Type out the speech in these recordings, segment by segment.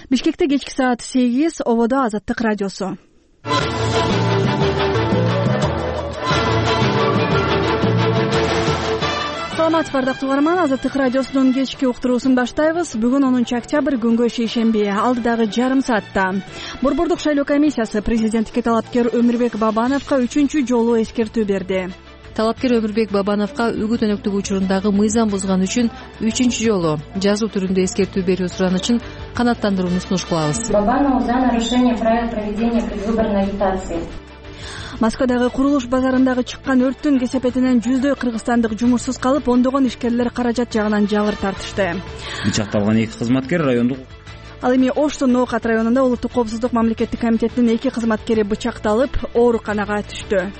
Бишкекте кечки саат 8, ободо Азаттык радиосу. Саламатсызбы бардактуу угарман, Азаттык радиосунун кечки уктуруусун баштайбыз. Бүгүн 10 октябрь күнгө шейшемби, алдыдагы жарым саатта Борбордук шайлоо комиссиясы президенттикке талапкер Өмүрбек Бабановго 3-чү жолу эскертүү берди. Талапкер Өмүрбек Бабановго үгүт өнөктүк учурундагы мыйзам бузган үчүн 3-чү жолу жазуу түрүндө эскертүү берүү суранычын канааттандырууну сунуш кылабыз. Бабанову за нарушение правил проведения предвыборной агитации. Москвадагы курулуш базарындагы чыккан өрттүн кесепетинен жүздөй кыргызстандык жумушсуз калып, ондогон ишкерлер каражат жагынан жабыр тартышты. Бычакталган 2 кызматкер райондук. Ал эми Оштун Ноокат районунда Улуттук коопсуздук мамлекеттик комитетинин 2 кызматкери бычакталып, ооруканага түштү.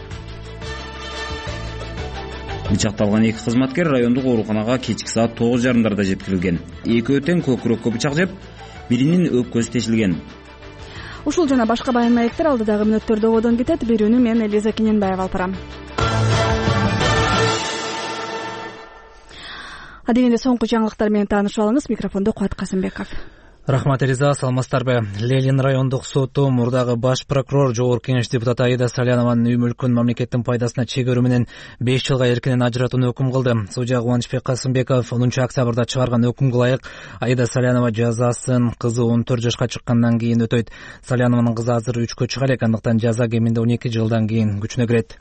Бычакталган 2 кызматкер райондук ооруканага кечки саат 9:30 жеткирилген. Экөө тең көкүрөккө бычак жеп, биринин өпкөсү тешилген. Ушул жана башка баян маектер алдыдагы мүнөттөрдө ободон кетет. Берүүнү мен Элиза Кененбаева алып барам. Адегенде соңку жаңылыктар менен таанышып алыңыз. Микрофондо Куат Касымбеков. Рахмат Элиза, саламатсыздарбы? Ленин райондук соту мурдагы баш прокурор Жогорку Кеңеш депутаты Аида Салянованын үй мүлкүн мамлекеттин пайдасына чегөрүү менен 5 жылга эркинен ажыратууну өкүм кылды. Судья Кубанычбек Касымбеков 10 октябрда чыгарган өкүмгө ылайык Аида Салянова жазасын кызы 14 жашка чыккандан кийин өтөйт. Салянованын кызы азыр 3кө чыга элек, андыктан жаза кеминде 12 жылдан кийин күчүнө кирет.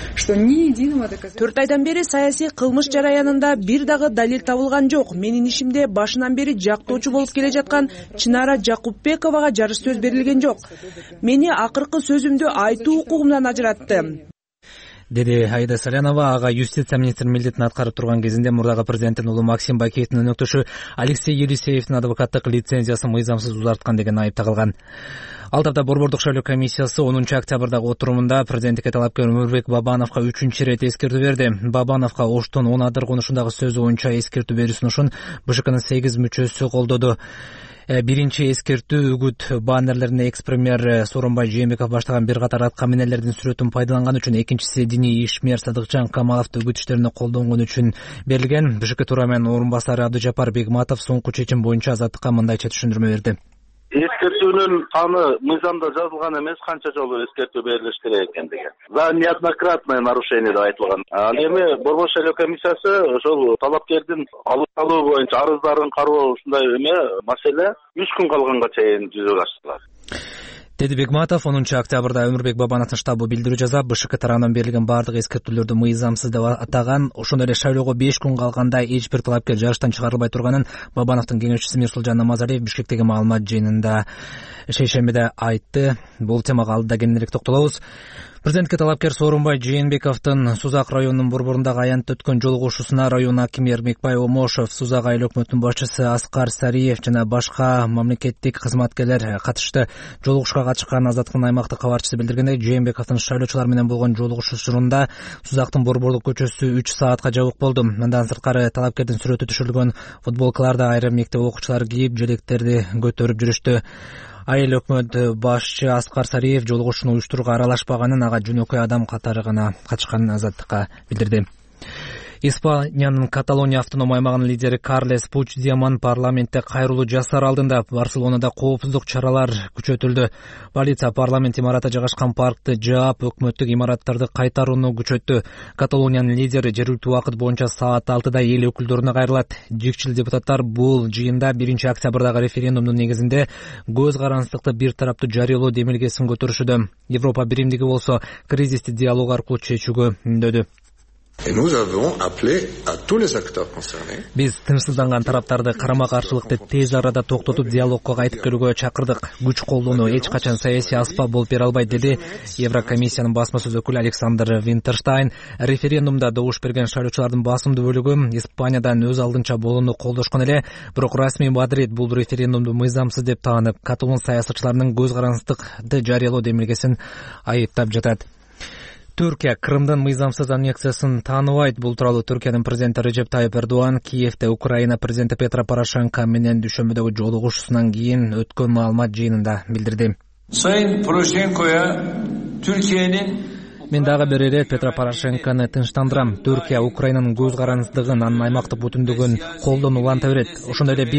4 айдан бери саясий кылмыш жараянында бир дагы далил табылган жок. Менин ишимде башынан бери жактоочу болуп келе жаткан Чынара Жакупбековага жарыш сөз берилген жок. Мени акыркы сөзүмдү айтуу укугумдан ажыратты, деди Аида Салянова. Ага юстиция министринин милдетин аткарып турган кезинде мурдагы президенттин уулу Максим Бакиевдин өнөктөшү Алексей Елисеевдин адвокаттык лицензиясын мыйзамсыз узарткан деген айып тагылган. Ал тапта Борбордук шайлоо комиссиясы 10 октябрдагы отурумунда президенттикке талапкер Өмүрбек Бабановго 3-чү ирет эскертүү берди. Бабановго Оштун 10 адыр конушундагы сөзү боюнча эскертүү берүү сунушун БШКнын 8 мүчөсү колдоду. Биринчи эскертүү үгүт баннерлерине экс-премьер Сооронбай Жээнбеков баштаган бир катар атка минерлердин сүрөтүн пайдаланган үчүн, экинчиси диний ишмер Садыкжан Камаловду үгүт иштерине колдонгон үчүн берилген. БШК Турамен орун басары Абдыжапар Бегматов соңку чечим боюнча Азаттыкка мындайча түшүндүрмө берди. Эскертүүнүн саны мыйзамда жазылган эмес, канча жолу эскертүү берилиш керек экендиги. За неоднократное нарушение деп айтылган. Ал эми Борбор шайлоо комиссиясы ошол талапкердин алуу боюнча арыздарын кароо ушундай маселе 3 күн калганга чейин жүзөгө ашырылат, деди Бегматов. 10 октябрда Өмүрбек Бабановдун штабы билдирүү жасап, БШК тарабынан берилген бардык эскертүүлөрдү мыйзамсыз деп атаган. Ошондой эле шайлоого 5 күн калганда эч бир талапкер жарыштан чыгарылбай турганын Бабановдун кеңешчиси Мирсулжан Намазалиев Бишкектеги маалымат жыйынында шейшембиде айтты. Бул темага алдыда кененирээк токтолобуз. Президентке талапкер Сооронбай Жээнбековдун Сузак районунун борборундагы аянтта өткөн жолугушуусуна район акими Эрмекбай Омошов, Сузак айыл өкмөтүнүн башчысы Аскар Сариев жана башка мамлекеттик кызматкерлер катышты. Жолугушууга катышкан Азаттыктын аймактык кабарчысы билдиргендей, Жээнбековдун шайлоочулар менен болгон жолугушуусунда Сузактын борборлук көчөсү 3 саатка жабык болду. Андан сырткары талапкердин сүрөтү түшүрүлгөн футболкаларды айрым мектеп окуучулары кийип, желектерди көтөрүп жүрүштү. Айыл өкмөт башчы Аскар Сариев жолугушууну уюштурууга аралашпаганын, ага жөнөкөй адам катары гана катышканын Азаттыкка билдирди. Испаниянын Каталония автоном аймагынын лидери Карлес Пучдемон парламентте кайрылуу жасар алдында Барселонада коопсуздук чаралар күчөтүлдү. Полиция парламент имараты жайгашкан паркты жаап, өкмөттүк имараттарды кайтарууну күчөттү. Каталониянын лидери жергиликтүү убакыт боюнча саат 6-да эл өкүлдөрүнө кайрылат. Жигчил депутаттар бул жыйында 1 октябрдагы референдумдун негизинде көз карансыздыкты бир тараптуу жарыялоо демилгесин көтөрүшүүдө. Европа биримдиги болсо кризисти диалог аркылуу чечүүгө үндөдү. Биз тынчсызданган тараптарды карама-каршылыкты тез арада токтотуп диалогко кайтып келүүгө чакырдык. Күч колдонуу эч качан саясий аспап болуп бере албайт, деди Еврокомиссиянын басма сөз өкүлү Александр Винтерштайн. Референдумда добуш берген шайлоочулардын басымдуу бөлүгү Испаниядан өз алдынча болууну колдошкон эле, бирок расмий Мадрид бул референдумду мыйзамсыз деп таанып, каталон саясатчыларынын көз карансыздыкты жарыялоо демилгесин айыптап жатат. Түркия Крымдын мыйзамсыз аннексиясын тааныбайт. Бул тууралуу Түркиянын президенти Режеп Тайып Эрдоган Киевде Украина президенти Петро Порошенко менен дүйшөмбүдөгү жолугушуусунан кийин өткөн маалымат жыйынында билдирди. Sayın Poroshenko'ya Türkiye'nin Мен дагы бир ирет Петро Порошенкону тынчтандырам. Түркия Украинанын көз карансыздыгын, анын аймактык бүтүндүгүн колдонууну уланта берет. Ошондой эле биз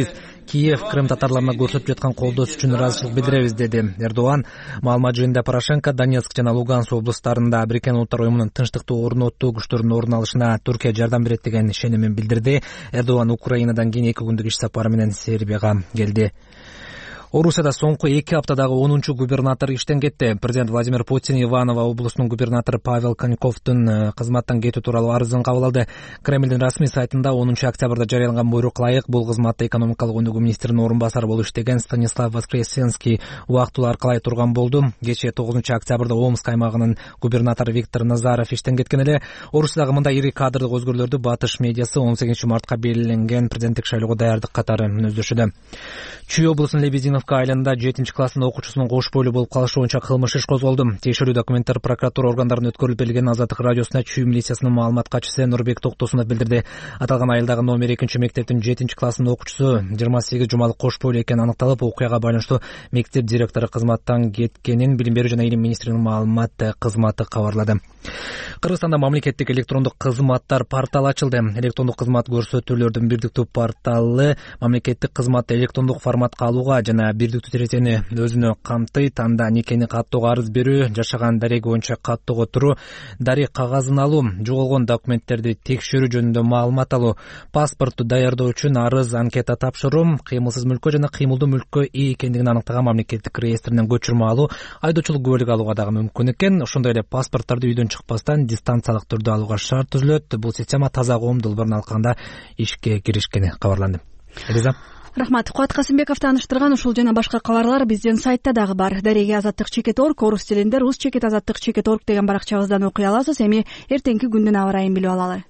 Киев Крым татарларына көрсөтүп жаткан колдоосу үчүн ыраазычылык билдиребиз, деди Эрдоган. Маалымат жыйынында Порошенко Донецк жана Луганск облустарында Бириккен Улуттар уюмунун тынчтыкты орнотуу күчтөрүнүн ордун алышына Түркия жардам берет деген ишенимин билдирди. Эрдоган Украинадан кийин 2 күндүк иш сапары менен Сербияга келди. Орусияда соңку 2 аптадагы 10-чу губернатор иштен кетти. Президент Владимир Путин Иваново облусунун губернатору Павел Коньковдун кызматтан кетүү тууралуу арызын кабыл алды. Кремлдин расмий сайтында 10-октябрда жарыяланган буйрук ылайык бул кызматта экономикалык өнүгүү министринин орун басары болуп иштеген Станислав Воскресенский убактылуу аркалай турган болду. Кечээ 9-октябрда Омск аймагынын губернатору Виктор Назаров иштен кеткен эле. Орусиядагы мындай ири кадрдык өзгөрүүлөрдү Батыш медиасы 18-мартка белгиленген президенттик шайлоого даярдык катары өздөшүүдө. Чүй облусунун Лебединовка айылында 7-класстын окуучусунун кош бойлуу болуп калышы боюнча кылмыш иш козголду. Тиешелүү документтер прокуратура органдарына өткөрүлүп берилген. Азаттык радиосуна Чүй милициясынын маалымат катчысы Нурбек Токтосунов билдирди. Аталган айылдагы номер 2-мектептин 7-класстын окуучусу 28 жумалык кош бойлуу экени аныкталып, окуяга байланыштуу мектеп директору кызматтан кеткенин Билим берүү жана илим министринин маалымат кызматы кабарлады. Кыргызстанда мамлекеттик электрондук кызматтар порталы ачылды. Электрондук кызмат көрсөтүүлөрдүн бирдиктүү порталы мамлекеттик кызматты электрондук форматка алууга жана бирдиктүү терезени өзүнө камтыйт. Анда никени каттоого арыз берүү, жашаган дареги боюнча каттоого туруу, дарек кагазын алуу, жоголгон документтерди текшерүү жөнүндө маалымат алуу, паспортту даярдоо үчүн арыз, анкета тапшыруу, кыймылсыз мүлккө жана кыймылдуу мүлккө ээ экендигин аныктаган мамлекеттик реестринен көчүрмө алуу, айдоочулук күбөлүк алууга дагы мүмкүн экен. Ошондой эле паспорттарды үйдөн чыкпастан дистанциялык түрдө алууга шарт түзүлөт. Бул система таза коом долбоорун алканда ишке киришкени кабарланды. Элиза. Рахмат. Куат Касымбеков тааныштырган ушул жана башка кабарлар биздин сайтта дагы бар. Дареги Азаттык.org, орус тилинде rus-azаттык.org деген баракчабыздан окуй аласыз. Эми эртеңки күндүн аба ырайын билип алалы.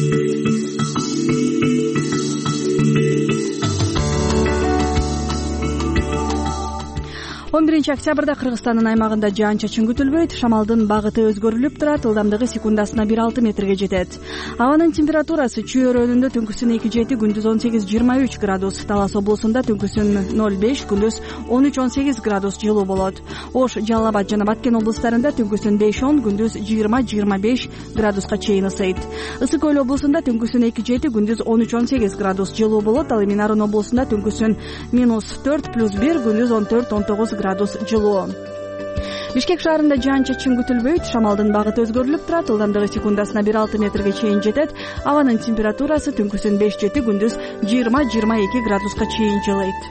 11-октябрда Кыргызстандын аймагында жаан-чачын күтүлбөйт. Шамалдын багыты өзгөрүлүп турат. Ылдамдыгы секундасына 1,6 метрге жетет. Абанын температурасы Чүй өрөөнүндө түнкүсүн 2,7, күндүз 18-23 градус. Талас облусунда түнкүсүн 0,5, күндүз 13-18 градус жылуу болот. Ош, Жалал Абад жана Баткен облустарында түнкүсүн 5-10, күндүз 20-25 градуска чейин ысыйт. Ысык Көл облусунда түнкүсүн 2,7, күндүз 13-18 градус жылуу болот. Ал эми Нарын облусунда түнкүсүн -4 +1, күндүз 14-19 градус жылуу. Бишкек шаарында жаан-чачын күтүлбөйт. Шамалдын багыты өзгөрүлүп турат. Ылдамдыгы секундасына 1,6 метрге чейин жетет. Абанын температурасы түнкүсүн 5-7, күндүз 20-22 градуска чейин жылыйт.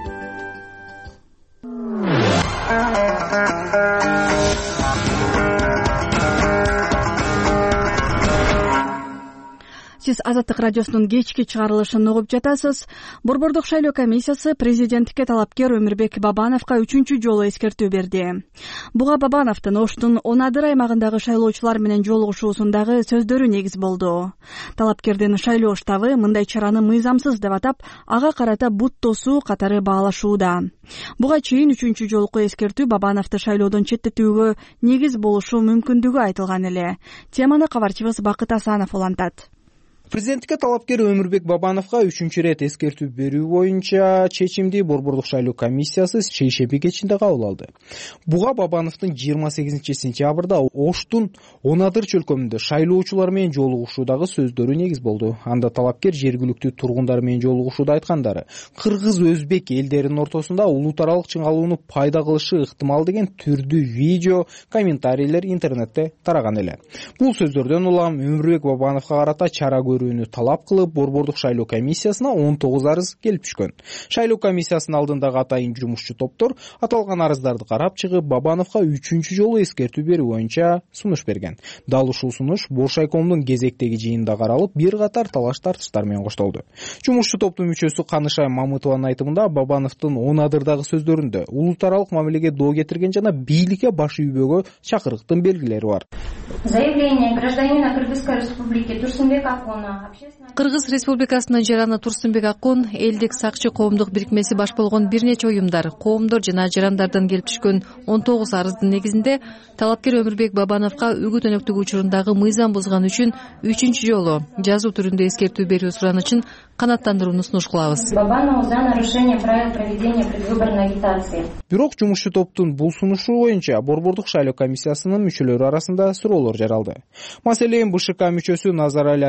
Сиз Азаттык радиосунун кечки чыгарылышын угуп жатасыз. Борбордук шайлоо комиссиясы президенттикке талапкер Өмүрбек Бабановго 3-чү жолу эскертүү берди. Буга Бабановдун Оштун Онадыр аймагындагы шайлоочулар менен жолугушуусундагы сөздөрү негиз болду. Талапкердин шайлоо штабы мындай чараны мыйзамсыз деп атап, ага карата бут тосуу катары баалашууда. Буга чейин 3-чү жолку эскертүү Бабановду шайлоодон четтетүүгө негиз болушу мүмкүндүгү айтылган эле. Теманы кабарчыбыз Бакыт Асанов улантат. Президенттикке талапкер Өмүрбек Бабановго 3-чү рет эскертүү берүү боюнча чечимди Борбордук шайлоо комиссиясы шейшемби кечинде кабыл алды. Буга Бабановдун 28-сентябрда Оштун Онадыр чөлкөмүндө шайлоочулар менен жолугушуудагы сөздөрү негиз болду. Анда талапкер жергиликтүү тургундар менен жолугушууда айткандары кыргыз-өзбек элдеринин ортосунда улут аралык чыңалууну пайда кылышы ыктымал деген түрдүү видео, комментарийлер интернетте тараган эле. Бул сөздөрдөн улам Өмүрбек Бабановго карата чара талап кылып, Борбордук шайлоо комиссиясына 19 арыз келип түшкөн. Шайлоо комиссиясынын алдындагы атайын жумушчу топтор аталган арыздарды карап чыгып, Бабановго 3-чү жолу эскертүү берүү боюнча сунуш берген. Дал ушул сунуш Боршайкомдун кезектеги жыйынында каралып, бир катар талаш-тартыштар менен коштолду. Жумушчу топтун мүчөсү Канышай Мамытованын айтымында, Бабановдун Онадырдагы сөздөрүндө улут аралык мамилеге доо кетирген жана бийликке баш үйбөгө чакырыктын белгилери бар. Заявление гражданина Кыргызской республики Турсунбек Акуна. Кыргыз Республикасынын жараны Турсунбек Акун элдик сакчы коомдук бирикмеси баш болгон бир нече уюмдар, коомдор жана жарандардан келип түшкөн 19 арыздын негизинде талапкер Өмүрбек Бабановго үгүт өнөктүгү учурундагы мыйзам бузган үчүн 3-чү жолу жазуу түрүндө эскертүү берүү суранычын канааттандырууну сунуш кылабыз. Бабанову за нарушение правил проведения предвыборной агитации. Бирок жумушчу топтун бул сунушу боюнча Борбордук шайлоо комиссиясынын мүчөлөрү арасында суроолор жаралды. Маселен, БШК мүчөсү Назарали Ариповдун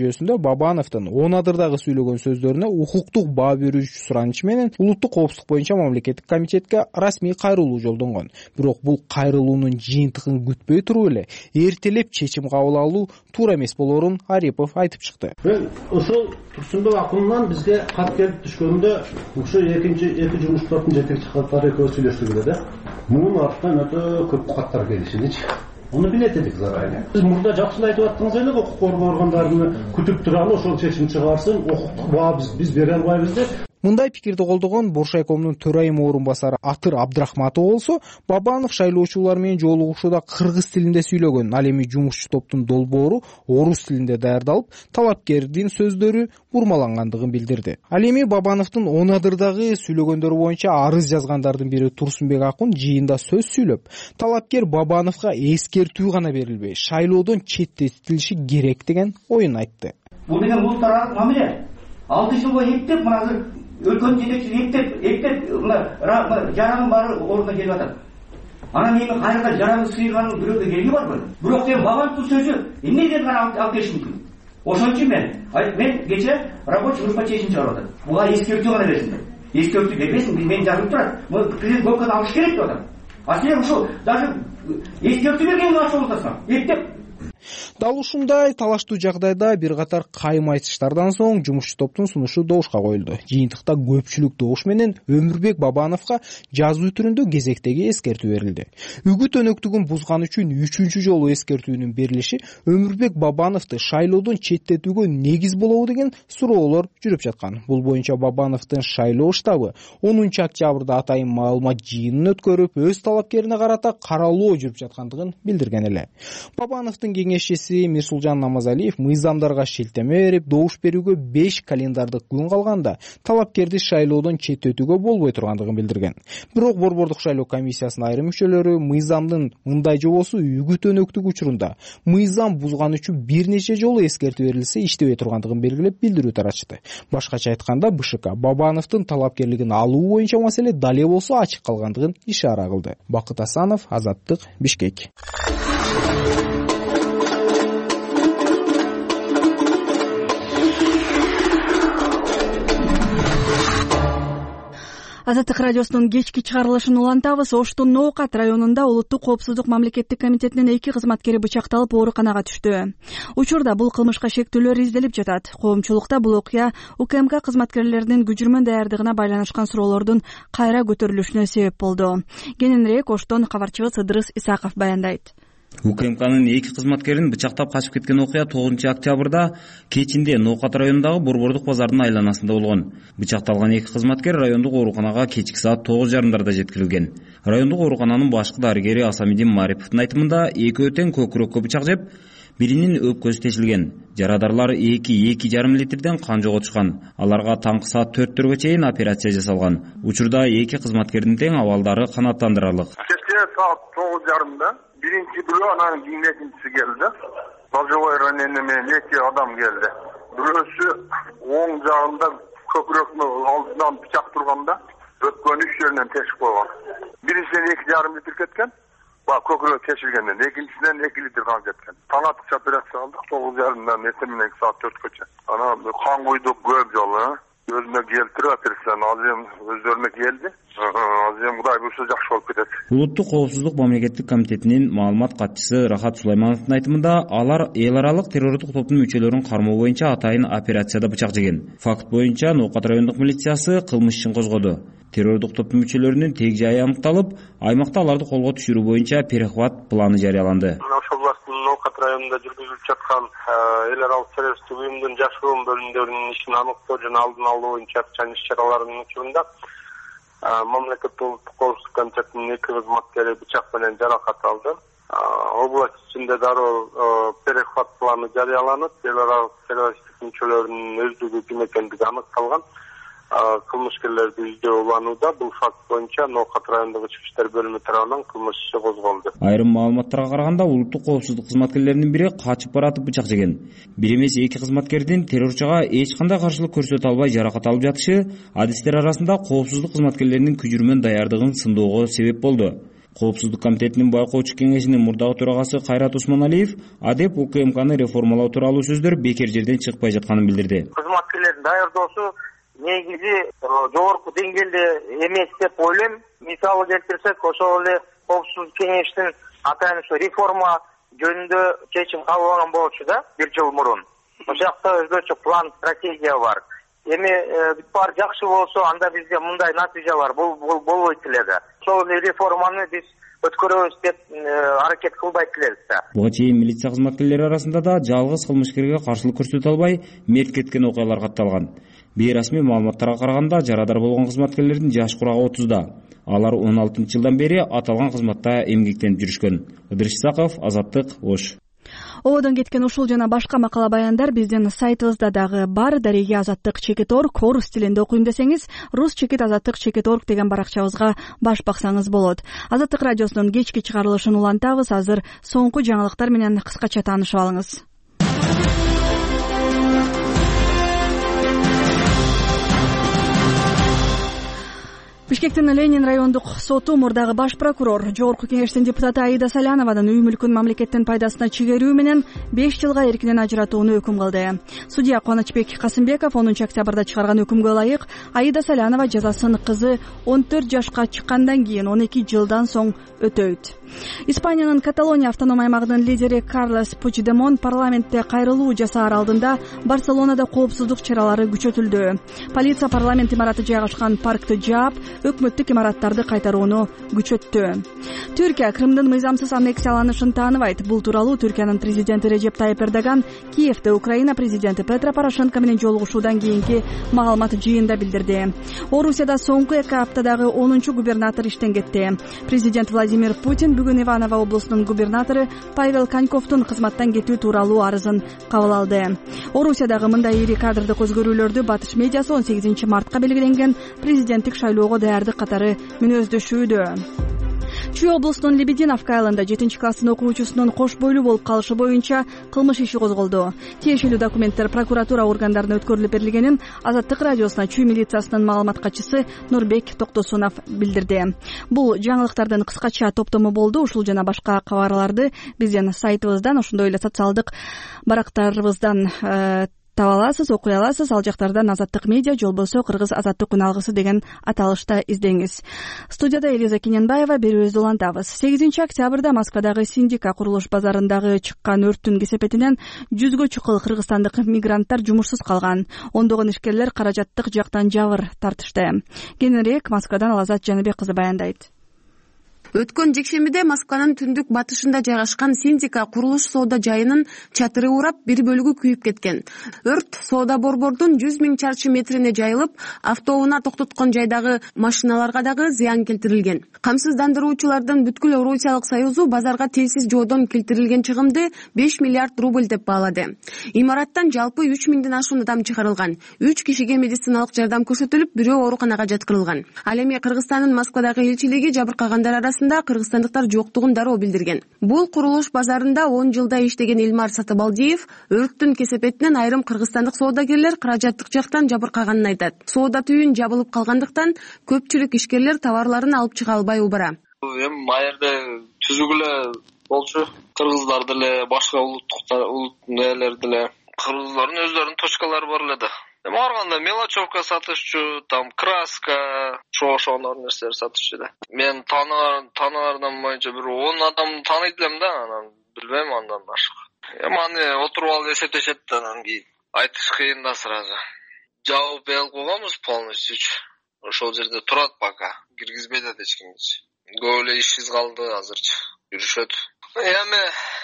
жүйөсүндө Бабановдун 10 адырдагы сүйлөгөн сөздөрүнө укуктук баа берүүчү суранычы менен улуттук коопсуздук боюнча мамлекеттик комитетке расмий кайрылуу жолдонгон. Бирок бул кайрылуунун жыйынтыгын күтпөй туруп эле эртелеп чечим кабыл алуу туура эмес болоорун Арипов айтып чыкты. Мен ошол Турсунбек акынынан бизге кат келип түшкөндө ушул эки жумуш топтун жетекчи катары экөө сүйлөштүк эле да. Мунун артынан өтө көп каттар келишиничи. Onu bilet edik zaten. Siz burada жақсылы айтып attınız эле укук коргоо органдарын күтүп туралы ошол чечим чыгарсын, укуктук баа биз бере албайбыз деп. Мындай пикирди колдогон Боршайкомдун төрайым орун басары Атыр Абдрахматов болсо, Бабанов шайлоочулар менен жолугушууда кыргыз тилинде сүйлөгөн. Ал эми жумушчу топтун долбоору орус тилинде даярдалып, талапкердин сөздөрү бурмалангандыгын билдирди. Ал эми Бабановдун 10 адырдагы сүйлөгөндөрү боюнча арыз жазгандардын бири Турсунбек акын жыйында сөз сүйлөп, талапкер Бабановго эскертүү гана берилбей, шайлоодон четтетилиши керек деген оюн айтты. Бул деген улуттаралык мамиле. 6 жыл бою эптеп мына өлкөнүн жетекчиси эптеп жарагын баары ордуна келип атат. Анан эми кайрадан жарагы сыйганын бирөөгө кереги барбы? Бирок сен Бабановдун сөзү эмнеден гана алып келиш мүмкүн? Ошон үчүн мен кече рабочий группа чечим чыгарып атат. Буга эскертүү гана берсиндер. Эскертүү бербесин, мен жазып турат. Президент бөлкөнү алыш керек деп атат. А сен ушул даже эскертүү бергенин ачып атасың. Эптеп Дал ушундай талаштуу жагдайда бир катар кайым айтыштардан соң жумушчу топтун сунушу добушка коюлду. Жыйынтыкта көпчүлүк добуш менен Өмүрбек Бабановго жазуу түрүндө кезектеги эскертүү берилди. Үгүт өнөктүгүн бузган үчүн 3-чү жолу эскертүүнүн берилиши Өмүрбек Бабановду шайлоодон четтетүүгө негиз болобу деген суроолор жүрүп жаткан. Бул боюнча Бабановдун шайлоо штабы 10 октябрда атайын маалымат жыйынын өткөрүп, өз талапкерине карата каралоо жүрүп жаткандыгын билдирген эле. Бабановдун кеңешчиси Мирсулжан Намазалиев мыйзамдарга шилтеме берип, добуш берүүгө 5 календардык күн калганда талапкерди шайлоодон четтетүүгө болбой тургандыгын билдирген. Бирок Борбордук шайлоо комиссиясынын айрым мүчөлөрү мыйзамдын мындай жобосу үгүт өнөктүк учурунда мыйзам бузган үчүн бир нече жолу эскертүү берилсе иштебей тургандыгын белгилеп билдирүү таратышты. Башкача айтканда БШК Бабановдун талапкерлигин алуу боюнча маселе дале болсо ачык калгандыгын ишара кылды. Бакыт Асанов, Азаттык, Бишкек. Азаттык радиосунун кечки чыгарылышын улантабыз. Оштун Ноокат районунда улуттук коопсуздук мамлекеттик комитетинин 2 кызматкери бычакталып ооруканага түштү. Учурда бул кылмышка шектүүлөр изделип жатат. Коомчулукта бул окуя УКМК кызматкерлеринин күжүрмөн даярдыгына байланышкан суроолордун кайра көтөрүлүшүнө себеп болду. Кененирээк Оштон кабарчыбыз Ыдырыс Исаков баяндайт. УКМКнын 2 кызматкерин бычактап качып кеткен окуя 9 октябрда кечинде Ноокат районундагы Борбордук базарынын айланасында болгон. Бычакталган 2 кызматкер райондук ооруканага кечки саат 9:30 жеткирилген. Райондук оорукананын башкы дарыгери Асамидин Мариповдун айтымында экөө тең көкүрөккө бычак жеп, биринин өпкөсү тешилген. Жарадарлар 2,5 литрден кан жоготушкан. Аларга таңкы саат 4-төргө чейин операция жасалган. Учурда 2 кызматкердин тең абалдары канааттандырарлык. Кечке саат 9:30 birinci biri ananın dinleyicisi geldi. Bacıvay ranene menен 2 adam geldi. Birisi oң жағында köküröknü altından bıçak turganda öpkön 3 yerinden teşik koygan. Birisinden 2,5 litr ketken. Bak kökürök teşilgenden. İkincisinden 2 litr kan ketken. Taң attıkça operatsiya aldık. 9:30'dan erteminden saat 4'köçe. Ana kan koyduk göp jolu. Өзүнө келтирип операцияны азем өздөрүнө келди. Азем Кудай буйрса жакшы болуп кетет. Улуттук коопсуздук мамлекеттик комитетинин маалымат катчысы Рахат Сулаймановдун айтымында, алар эл аралык террорлук топтун мүчөлөрүн кармоо боюнча атайын операцияда бычак жеген. Факт боюнча Ноокат райондук милициясы кылмыш ишин козгоду. Террорлук топтун мүчөлөрүнүн тег жайы аныкталып, аймакта аларды колго түшүрүү боюнча перехват планы жарыяланды. Ноокат районунда жүргүзүлүп жаткан эл аралык террористтик уюмдун жашыруун бөлүмдөрүнүн ишин аныктоо жана алдын алуу боюнча иш чараларынын учурунда мамлекеттик улуттук коопсуздук комитетинин 2 кызматкери бычак менен жаракат алды. Область ичинде дароо перехват планы жарыяланып, эл аралык террористтик мүчөлөрүнүн өздүгү ким экендиги аныкталган. Кылмышкерлерди издөө уланууда. Бул факт боюнча Ноокат райондук ички иштер бөлүмү тарабынан кылмыш иши козголду. Айрым маалыматтарга караганда, улуттук коопсуздук кызматкерлеринин бири качып баратып бычак жеген. Бир эмес 2 кызматкердин террорчуга эч кандай каршылык көрсөтө албай жаракат алып жатышы адистер арасында коопсуздук кызматкерлеринин күжүрмөн даярдыгын сындоого себеп болду. Коопсуздук комитетинин байкоочу кеңешинин мурдагы төрагасы Кайрат Усманалиев АДЭП УКМКны реформалоо тууралуу сөздөр бекер жерден чыкпай жатканын билдирди. Кызматкерлердин даярдоосу негизи жогорку деңгээлде эмес деп ойлойм. Мисалы келтирсек, ошол эле коопсуздук кеңешинин атайын ушу реформа жөнүндө чечим кабылган болчу да 1 жыл мурун. Ошол жакта өзгөчө план, стратегия бар. Эми бүт баары жакшы болсо, анда бизде мындай натыйжалар болбойт эле да. Ошол реформаны биз өткөрөбүз деп аракет кылбайт элебиз да. Буга чейин милиция кызматкерлери арасында да жалгыз кылмышкерге каршылык көрсөтө албай мерт кеткен окуялар катталган. Бейрасмий маалыматтарга караганда жарадар болгон кызматкерлердин жаш курагы 30да. Алар 16-жылдан бери аталган кызматта эмгектенип жүрүшкөн. Ыдырыш Исаков, Азаттык, Ош. Ободон кеткен ушул жана башка макала баяндар биздин сайтыбызда дагы бар. Дареги Азаттык.org орус тилинде окуйм десеңиз, rus.azattyk.org деген баракчабызга баш баксаңыз болот. Азаттык радиосунун кечки чыгарылышын улантабыз. Азыр соңку жаңылыктар менен кыскача таанышып алыңыз. Бишкектин Ленин райондук соту мурдагы баш прокурор, жогорку кеңештин депутаты Аида Салянованын үй мүлкүн мамлекеттин пайдасына чигерүү менен 5 жылга эркинен ажыратууну өкүм кылды. Судья Кубанычбек Касымбеков 10 октябрда чыгарган өкүмгө ылайык Аида Салянова жазасын кызы 14 жашка чыккандан кийин 12 жылдан соң өтөйт. Испаниянын Каталония автоном аймагынын лидери Карлес Пучдемон парламентте кайрылуу жасаар алдында Барселонада коопсуздук чаралары күчөтүлдү. Полиция парламент имараты жайгашкан паркты жаап, өкмөттүк имараттарды кайтарууну күчөттү. Түркия Крымдын мыйзамсыз аннексияланышын тааныбайт. Бул тууралуу Түркиянын президенти Режеп Тайып Эрдоган Киевде Украина президенти Петро Порошенко менен жолугушуудан кийинки маалымат жыйында билдирди. Орусияда соңку 2 аптадагы 10-чу губернатор иштен кетти. Президент Владимир Путин бүгүн Иваново облусунун губернатору Павел Коньковдун кызматтан кетүү тууралуу арызын кабыл алды. Орусиядагы мындай ири кадрдык өзгөрүүлөрдү батыш медиасы 18 мартка белгиленген президенттик шайлоого даярдык катары мүнөздөшүүдө. Чүй облусунун Лебединовка айылында 7-класстын окуучусунун кош бойлуу болуп калышы боюнча кылмыш иши козголду. Тиешелүү документтер прокуратура органдарына өткөрүлүп берилгенин Азаттык радиосуна чүй милициясынын маалымат катчысы Нурбек Токтосунов билдирди. Бул жаңылыктардын кыскача топтому болду. Ушул жана башка кабарларды биздин сайтыбыздан, ошондой эле социалдык барактарыбыздан таба аласыз, окуй аласыз. Ал жактардан Азаттык медиа, же болбосо Кыргыз Азаттык күн алгысы деген аталышта издеңиз. Студияда Элиза Кененбаева, берүүбүздү улантабыз. 8 октябрда Москвадагы Синдика курулуш базарындагы чыккан өрттүн кесепетинен 100гө чукул кыргызстандык мигранттар жумушсуз калган. Ондогон ишкерлер каражаттык жактан жабыр тартышты. Кененирээк Москвадан Алазат Жаныбек кызы баяндайт. Өткөн жекшембиде Москванын түндүк батышында жайгашкан Синдика курулуш соода жайынын чатыры урап, бир бөлүгү күйүп кеткен. Өрт соода борбордун 100 000 чарчы метрине жайылып, автоунаа токтоткон жайдагы машиналарга дагы зыян келтирилген. Камсыздандыруучулардын бүткүл Орусиялык союзу базарга телсиз жоодон келтирилген чыгымды 5 миллиард рубль деп баалады. Имараттан жалпы 3000ден ашуун адам чыгарылган. 3 кишиге медициналык жардам көрсөтүлүп, бирөө ооруканага жаткырылган. Ал эми Кыргызстандын Москвадагы элчилиги жабыркагандар арасында кыргызстандыктар жоктугун дароо билдирген. Бул курулуш базарында 10 жылда иштеген Илмар Сатыбалдиев өрттүн кесепетинен айрым кыргызстандык соодагерлер каражаттык жактан жабыркаганын айтат. Соода түйүн жабылып калгандыктан көпчүлүк ишкерлер товарларын алып чыга албай убара. Эми майерде түзүгүлө болчу кыргыздар деле, башка улуттун элери деле. Кыргыздардын өздөрүнүн точкалары бар эле да. Арганда мелочевка сатышчу, там краска, ошол нерселер сатышчу да. Мен тааныгардан боюнча бир 10 адам тааныйт элем да, анан билбейм андан башка. Эми аны отуруп алып эсептешет да, анан кийин айтыш кыйын да сразу. Жабып алып койгонбуз полностью. Ошол жерде турат пока, киргизбейт эч кимди. Көп эле ишсиз калды азырчы, жүрүшөт. Эми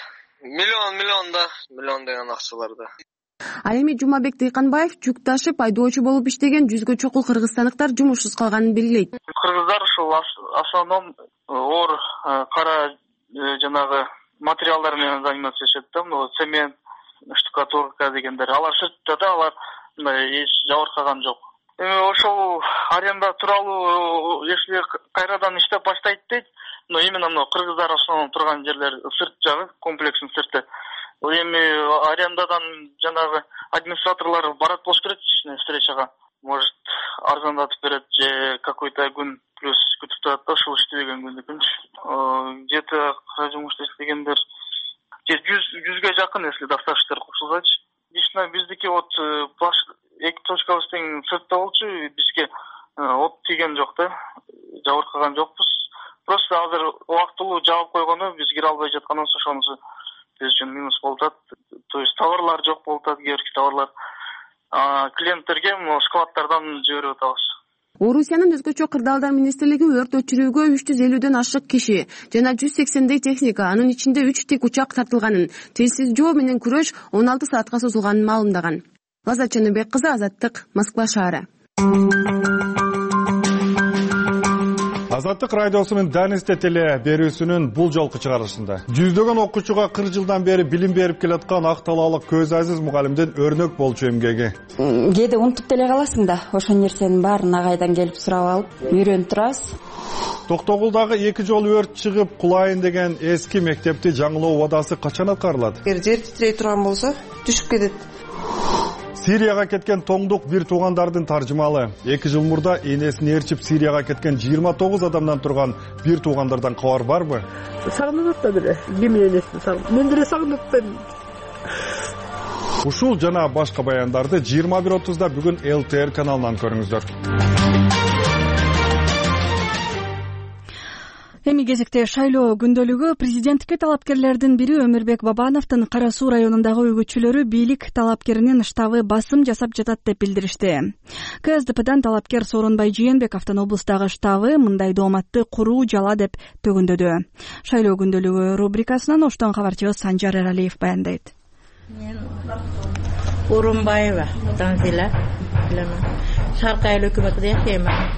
миллион деген акчалар да. Ал эми Жумабек Тыйканбаев жүк ташып айдоочу болуп иштеген 100гө чукул кыргызстандыктар жумушсуз калганын белгилейт. Кыргыздар ушул автоном оор кара жанагы материалдар менен заниматься да, цемент, штукатурка дегендер. Алар сыртта да, алар эч жабыркаган жок. Ошол аренда тууралуу если кайрадан иштеп баштайт дейт, но именно кыргыздар ошол турган жерлер сырт жагы, комплекстин сырты. Эми арендадан жанагы администраторлор барат болуш керек встречага. может арзандатып берет же какой-то күн плюс күтүп турат да ушул иштебеген күнүкүнчү. Где то кара жумушта иштегендер 100ге жакын, если доставщиктер кошулсачы. Лично биздики вот эки точкабыз тең сыртта болчу, бизге от тийген жок да, жабыркаган жокпуз. Просто азыр убактылуу жабып койгону биз кире албай жатканыбыз ошонусу биз үчүн минус болуп атат. То есть товарлар жок болуп атат, кээ бирки товарлар. Клиенттерге складтардан жиберип атабыз. Орусиянын өзгөчө кырдаалдар министрлиги өрт өчүрүүгө 350ден ашык киши жана 180дей техника, анын ичинде 3 тик-учак тартылганын, телсиз жоо менен күрөш 16 саатка созулганын маалымдаган. Лаззат Жаныбек кызы, Азаттык, Москва шаары. Азаттык радиосунун Данисте теле берүүсүнүн бул жолку чыгарылышында жүздөгөн окуучуга 40 жылдан бери билим берип келаткан Ак талаалык Көз Азиз мугалимдин өрнөк болчу эмгеги. Кээде унутуп деле каласың да, ошол нерсенин баарын агайдан келип сурап алып, үйрөнүп турасыз. Токтогулдагы 2 жолу өрт чыгып кулайын деген эски мектепти жаңылоо убадасы качан аткарылат? Эгер жер титрей турган болсо, түшүп кетет. Сирияга кеткен тоңдук бир туугандардын таржымалы. 2 жыл мурда энесин ээрчип Сирияга кеткен 29 адамдан турган бир туугандардан кабар барбы? Сагынып да деле, бимен энесин сагынып. Мен деле сагынып атпаймын. Ушул жана башка баяндарды 21:30да бүгүн ЛТР каналынан көрүңүздөр. Эми кезекте шайлоо күндөлүгү. Президенттикке талапкерлердин бири Өмүрбек Бабановдун Кара Суу районундагы өгүтчүлөрү бийлик талапкеринин штабы басым жасап жатат деп билдиришти. КСДПдан талапкер Сооронбай Жээнбек автоноблустагы штабы мындай дооматты куруу жала деп төгүндөдү. Шайлоо күндөлүгү рубрикасынан Оштон кабарчыбыз Санжар Эралиев баяндайт. Мен Орунбаева Танзила, Шарк айыл өкмөтүндө жашайм.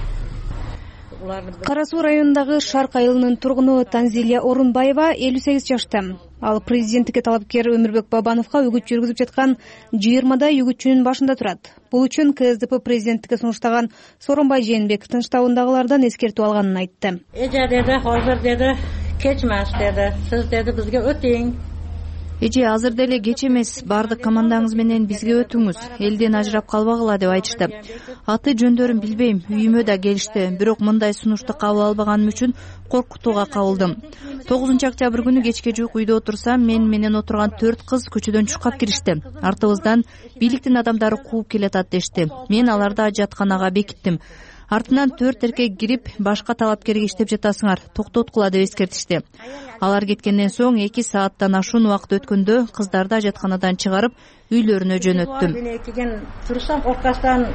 Кара Суу районундагы Шарк айылынын тургуну Танзилия Орунбаева 58 жашта. Ал президенттикке талапкер Өмүрбек Бабановго үгүт жүргүзүп жаткан 20 үгүтчүнүн башында турат. Бул үчүн КСДП президенттикке сунуштаган Сооронбай Жээнбектин штабындагылардан эскертүү алганын айтты. Эже деди, азыр деди, кечмеш деди, сиз деди бизге өтүң. Эже азыр деле кеч эмес, бардык командаңыз менен бизге өтүңүз, элден ажырап калбагыла деп айтышты. Аты жөндөрүн билбейм, үйүмө да келишти, бирок мындай сунушту кабыл албаганым үчүн коркутууга кабылдым. 9-октябрь күнү кечке жуук үйдө отурсам, мен менен отурган 4 кыз көчөдөн чуркап киришти. Артыбыздан бийликтин адамдары кууп келатат дешти. Мен аларды ажатканага бекиттим. Артынан 4 эркек кирип, башка талапкерге иштеп жатасыңар, токтоткула деп эскертишти. Алар кеткенден соң 2 сааттан ашуун убакыт өткөндө кыздарды ажатканадан чыгарып, үйлөрүнө жөнөттүм. Турсам, оркасынан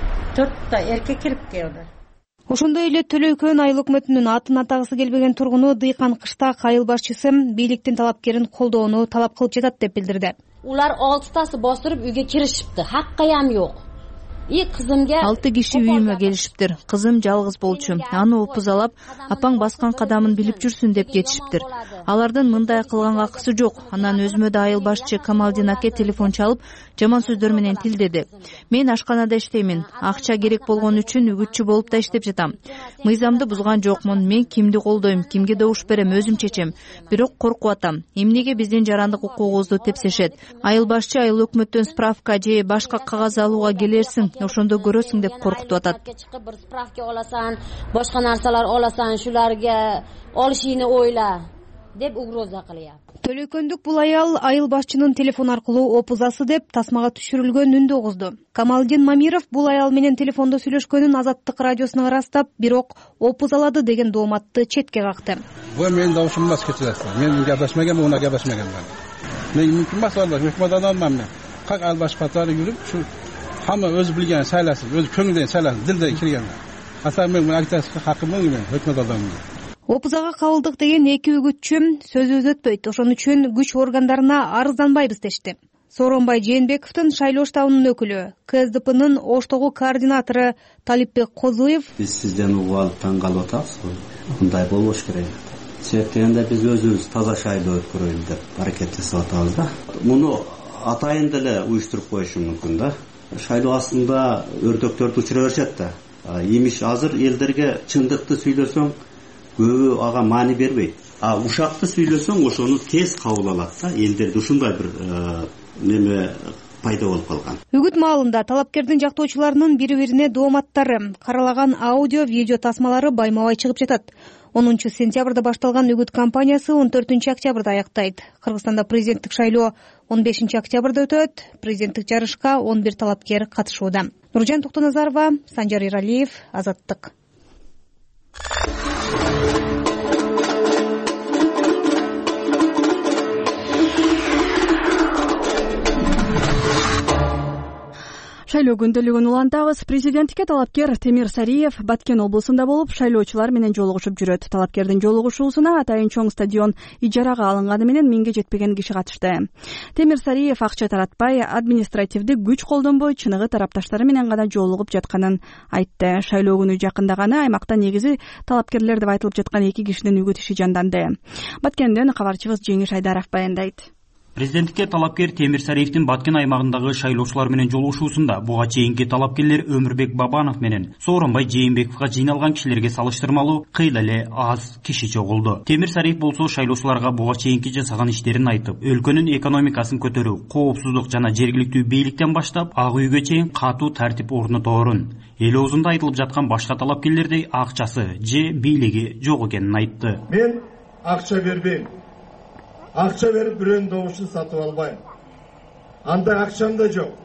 4 эркек кирип келди. Ошондой эле Төлөйкөн айыл өкмөтүнүн атын атагысы келбеген тургуну Дыйкан Кыштак айыл башчысы бийликтин талапкерин колдоону талап кылып жатат деп билдирди. Улар 6тасы басырып үйгө киришипти. Хаккаям жок. Кызымга 6 киши үйүмө келишиптир. Кызым жалгыз болчу. Аны опузалап, апаң баскан кадамын билип жүрсүн деп кетишиптир. Алардын мындай кылганга акысы жок. Анан өзүмө да айыл башчы Камалдин аке телефон чалып, жаман сөздөр менен тилдеди. Мен ашканада иштеймин. Акча керек болгон үчүн үгүтчү болуп да иштеп жатам. Мыйзамды бузган жокмун. Мен кимди колдойм, кимге добуш берем, өзүм чечем. Бирок коркуп атам. Эмнеге биздин жарандык укугубузду тепсешет? Айыл башчы айыл өкмөттөн справка же башка кагаз алууга келерсиң, ошондо көрөсүң деп коркутуп атат. Чыгып бир справка аласаң, башка нарсалар аласаң, шуларга алышыны ойла деп угроза кылыят. Төлөйкөндүк бул аял айыл башчынын телефон аркылуу опузасы деп тасмага түшүрүлгөн үндү угузду. Камалдин Мамиров бул аял менен телефондо сүйлөшкөнүн Азаттык радиосуна ырастап, бирок опузалады деген дооматты четке какты. Бул менин добушум эмес кетет. Мен гапашмаган, уна гапашмаган. Мен мүмкүн эмес алар, өкмөттөн алмам мен. Как айыл башкалары жүрүп, шу hamma o'zi bilgan saylasin, o'zi ko'nglidan saylasin, dildan kirgan. Aslan men agitasiya haqqim yo'q men hökümet adamıyım. Опузага кабылдык деген 2 үгүтчү сөзүбүз өтпөйт. Ошон үчүн күч органдарына арызданбайбыз дешти. Сооронбай Жээнбековдун шайлоо штабынын өкүлү, КСДПнын Оштогу координатору Талипбек Козуев: Биз сизден угуп алып таң калып атабыз. Мындай болбош керек. Себептен биз өзүбүз таза шайлоо өткөрөлү деп аракет жасап атабыз да. Муну атайын деле уюштуруп коюшу мүмкүн да. Шайлоо астында өртөктөрдү учура беришет да. Имиш азыр элдерге чындыкты сүйлөсөң, көбү ага маани бербейт. Ушакты сүйлөсөң, ошону тез кабыл алат да. Элдерде ушундай бир неме пайда болуп калган. Үгүт маалында талапкердин жактоочуларынын бири бирине дооматтары, каралаган аудио видео тасмалары байма-бай чыгып жатат. 10 сентябрда башталган үгүт кампаниясы 14 октябрда аяктайт. Кыргызстанда президенттик шайлоо 15 октябрда өтөт. Президенттик жарышка 11 талапкер катышууда. Нуржан Токтоназарова, Санжар Иралиев, Азаттык. Шайлоо күндөлүгүн улантабыз. Президенттикке талапкер Темир Сариев Баткен облусунда болуп, шайлоочулар менен жолугушуп жүрөт. Талапкердин жолугушуусуна атайын чоң стадион ижарага алынганы менен 1000ге жетпеген киши катышты. Темир Сариев акча таратпай, административдик күч колдонбой, чыныгы тарапташтары менен гана жолугуп жатканын айтты. Шайлоо күнү жакындаганы аймакта негизи талапкерлер деп айтылып жаткан 2 кишинин үгүт иши жанданды. Баткенден кабарчыбыз Жеңиш Айдаров баяндайт. Президенттикке талапкер Темир Сариевдин Баткен аймагындагы шайлоочулар менен жолугушуусунда буга чейинки талапкерлер Өмүрбек Бабанов менен Сооронбай Жээнбековго жыйналган кишилерге салыштырмалуу кыйла эле аз киши чогулду. Темир Сариев болсо шайлоочуларга буга чейинки жасаган иштерин айтып, өлкөнүн экономикасын көтөрүү, коопсуздук жана жергиликтүү бийликтен баштап ак үйгө чейин катуу тартип орноторун, эл оозунда айтылып жаткан башка талапкерлердей акчасы же бийлиги жок экенин айтты. Мен акча бербейм. Акча берип бирөөнүн добушун сатып албайм. Андай акчам да жок.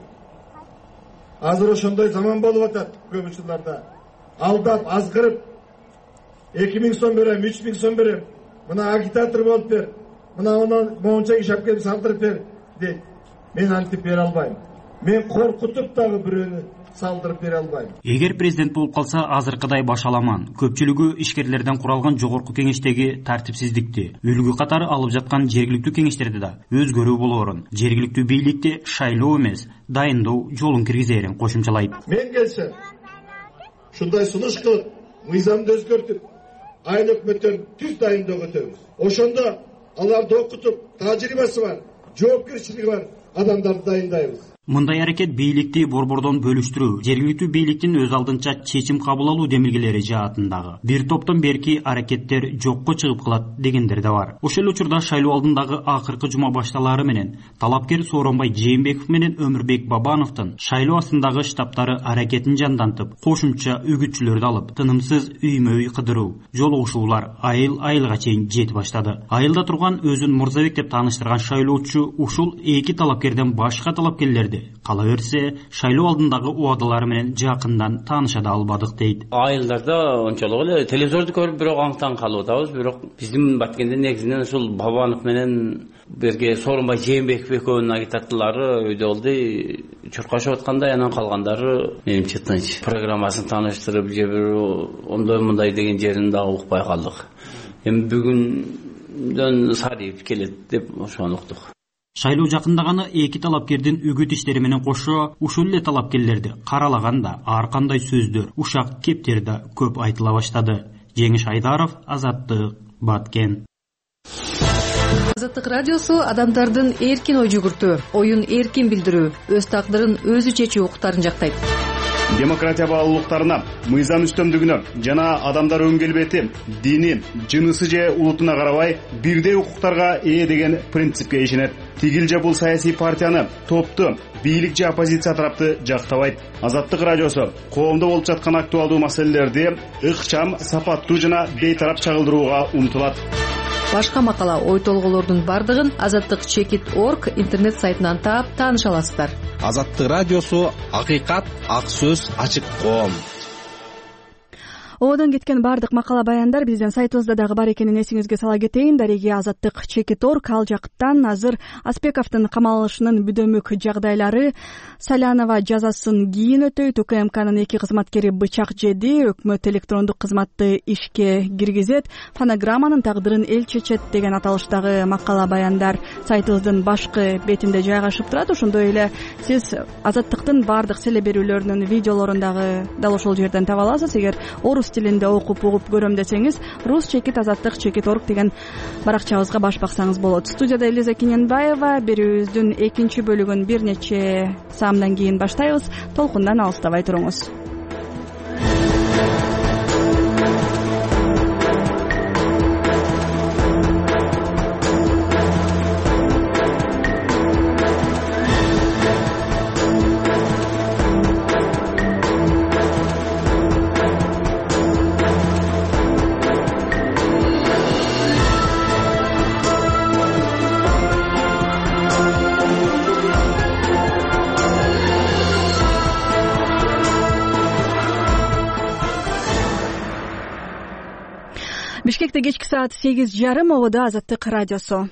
Азыр ошондой заман болуп атат көп учурларда. Алдап, азгырып 2000 сом берем, 3000 сом берем. Мына агитатор болуп бер. Мына моунча иш алып келип салдырып бер дейт. Мен антип бере албайм. Мен коркутуп дагы бирөөнү салдырып бере албайм. Эгер президент болуп калса, азыркыдай башаламан, көпчүлүгү ишкерлерден куралган жогорку кеңештеги тартипсиздикти, үлгү катары алып жаткан жергиликтүү кеңештерде да өзгөрүү болоорун, жергиликтүү бийликти шайлоо эмес, дайындоо жолун киргизээрин кошумчалайт. Мен келсем, ушундай сунуш кылып, мыйзамды өзгөртүп, айыл өкмөттөрүн түз дайындоого өтөбүз. Ошондо аларды окутуп, тажрыйбасы бар, жоопкерчилиги бар адамдарды дайындайбыз. Мындай аракет бийликти борбордон бөлүштүрүү, жергиликтүү бийликтин өз алдынча чечим кабыл алуу демилгелери жаатындагы бир топтон берки аракеттер жокко чыгып калат дегендер да бар. Ошол учурда шайлоо алдындагы акыркы жума башталары менен талапкер Сооронбай Жээнбеков менен Өмүрбек Бабановдун шайлоо астындагы штабтары аракетин жандантып, кошумча үгүтчүлөрдү алып, тынымсыз үймө-үй кыдыруу, жолугушуулар айылга чейин жете баштады. Айылда турган өзүн Мурзабек деп тааныштырган шайлоочу ушул эки талапкерден башка талапкерлерди кала берсе, шайлоо алдындагы убадалары менен жакындан тааныша да албадык дейт. Айылдарда ончолук эле телевизорду көрүп бирок аңтан калып атабыз, бирок биздин Баткенде негизинен ушул Бабанов менен берге Сооронбай Жээнбеков экөөнүн агитаторлору үйдө болду, чуркашып аткандай, анан калгандары менимче тынч. Программасын тааныштырып, же бир ондай-мындай деген жерин дагы укпай калдык. Эми бүгүндөн Сариев келет деп ошону уктук. Шайлоо жакындаганы эки талапкердин үгүт иштери менен кошо ушул эле талапкерлерди каралаганда ар кандай сөздөр, ушак кептер да көп айтыла баштады. Жеңиш Айдаров, Азаттык, Баткен. Азаттык радиосу адамдардын эркин ой жүгүртүү, оюн эркин билдирүү, өз тагдырын өзү чечүү укуктарын жактайт. Демократия баалуулуктарына, мыйзам үстөмдүгүнө жана адамдар өң келбети, дини, жынысы же улутуна карабай бирдей укуктарга ээ деген принципке ишенет. Тигил же бул саясий партияны, топту, бийлик же оппозиция тарапты жактабайт. Азаттык радиосу коомдо болуп жаткан актуалдуу маселелерди ыкчам, сапаттуу жана бейтарап чагылдырууга умтулат. Башка макала, ой толголордун бардыгын azattik.org интернет сайтынан таап тааныша аласыздар. Азаттык радиосу акыйкат, ак сөз, ачык коом. Одон кеткен бардык макала баяндар биздин сайтыбызда дагы бар экенин эсиңизге сала кетейин. Дареги azattik.org ал жактан азыр Аспековдун камалышынын бүдөмүк жагдайлары, Салянова жазасын кийин өтөйт, УКМКнын 2 кызматкери бычак жеди, өкмөт электрондук кызматты ишке киргизет, фонограмманын тагдырын эл чечет деген аталыштагы макала баяндар сайтыбыздын башкы бетинде жайгашып турат. Ошондой эле сиз Азаттыктын бардык селе берүүлөрүнүн видеолорун дагы дал ошол жерден таба аласыз. Эгер орус тилинде окуп угуп көрөм десеңиз, rus-azattik.org деген баракчабызга баш баксаңыз болот. Студияда Элиза Кененбаева, берүүбүздүн 2 бөлүгүн бир нече саамдан кийин баштайбыз. Толкундан алыстабай туруңуз. Бишкекте кечки саат 8:30 ободо Азаттык радиосу.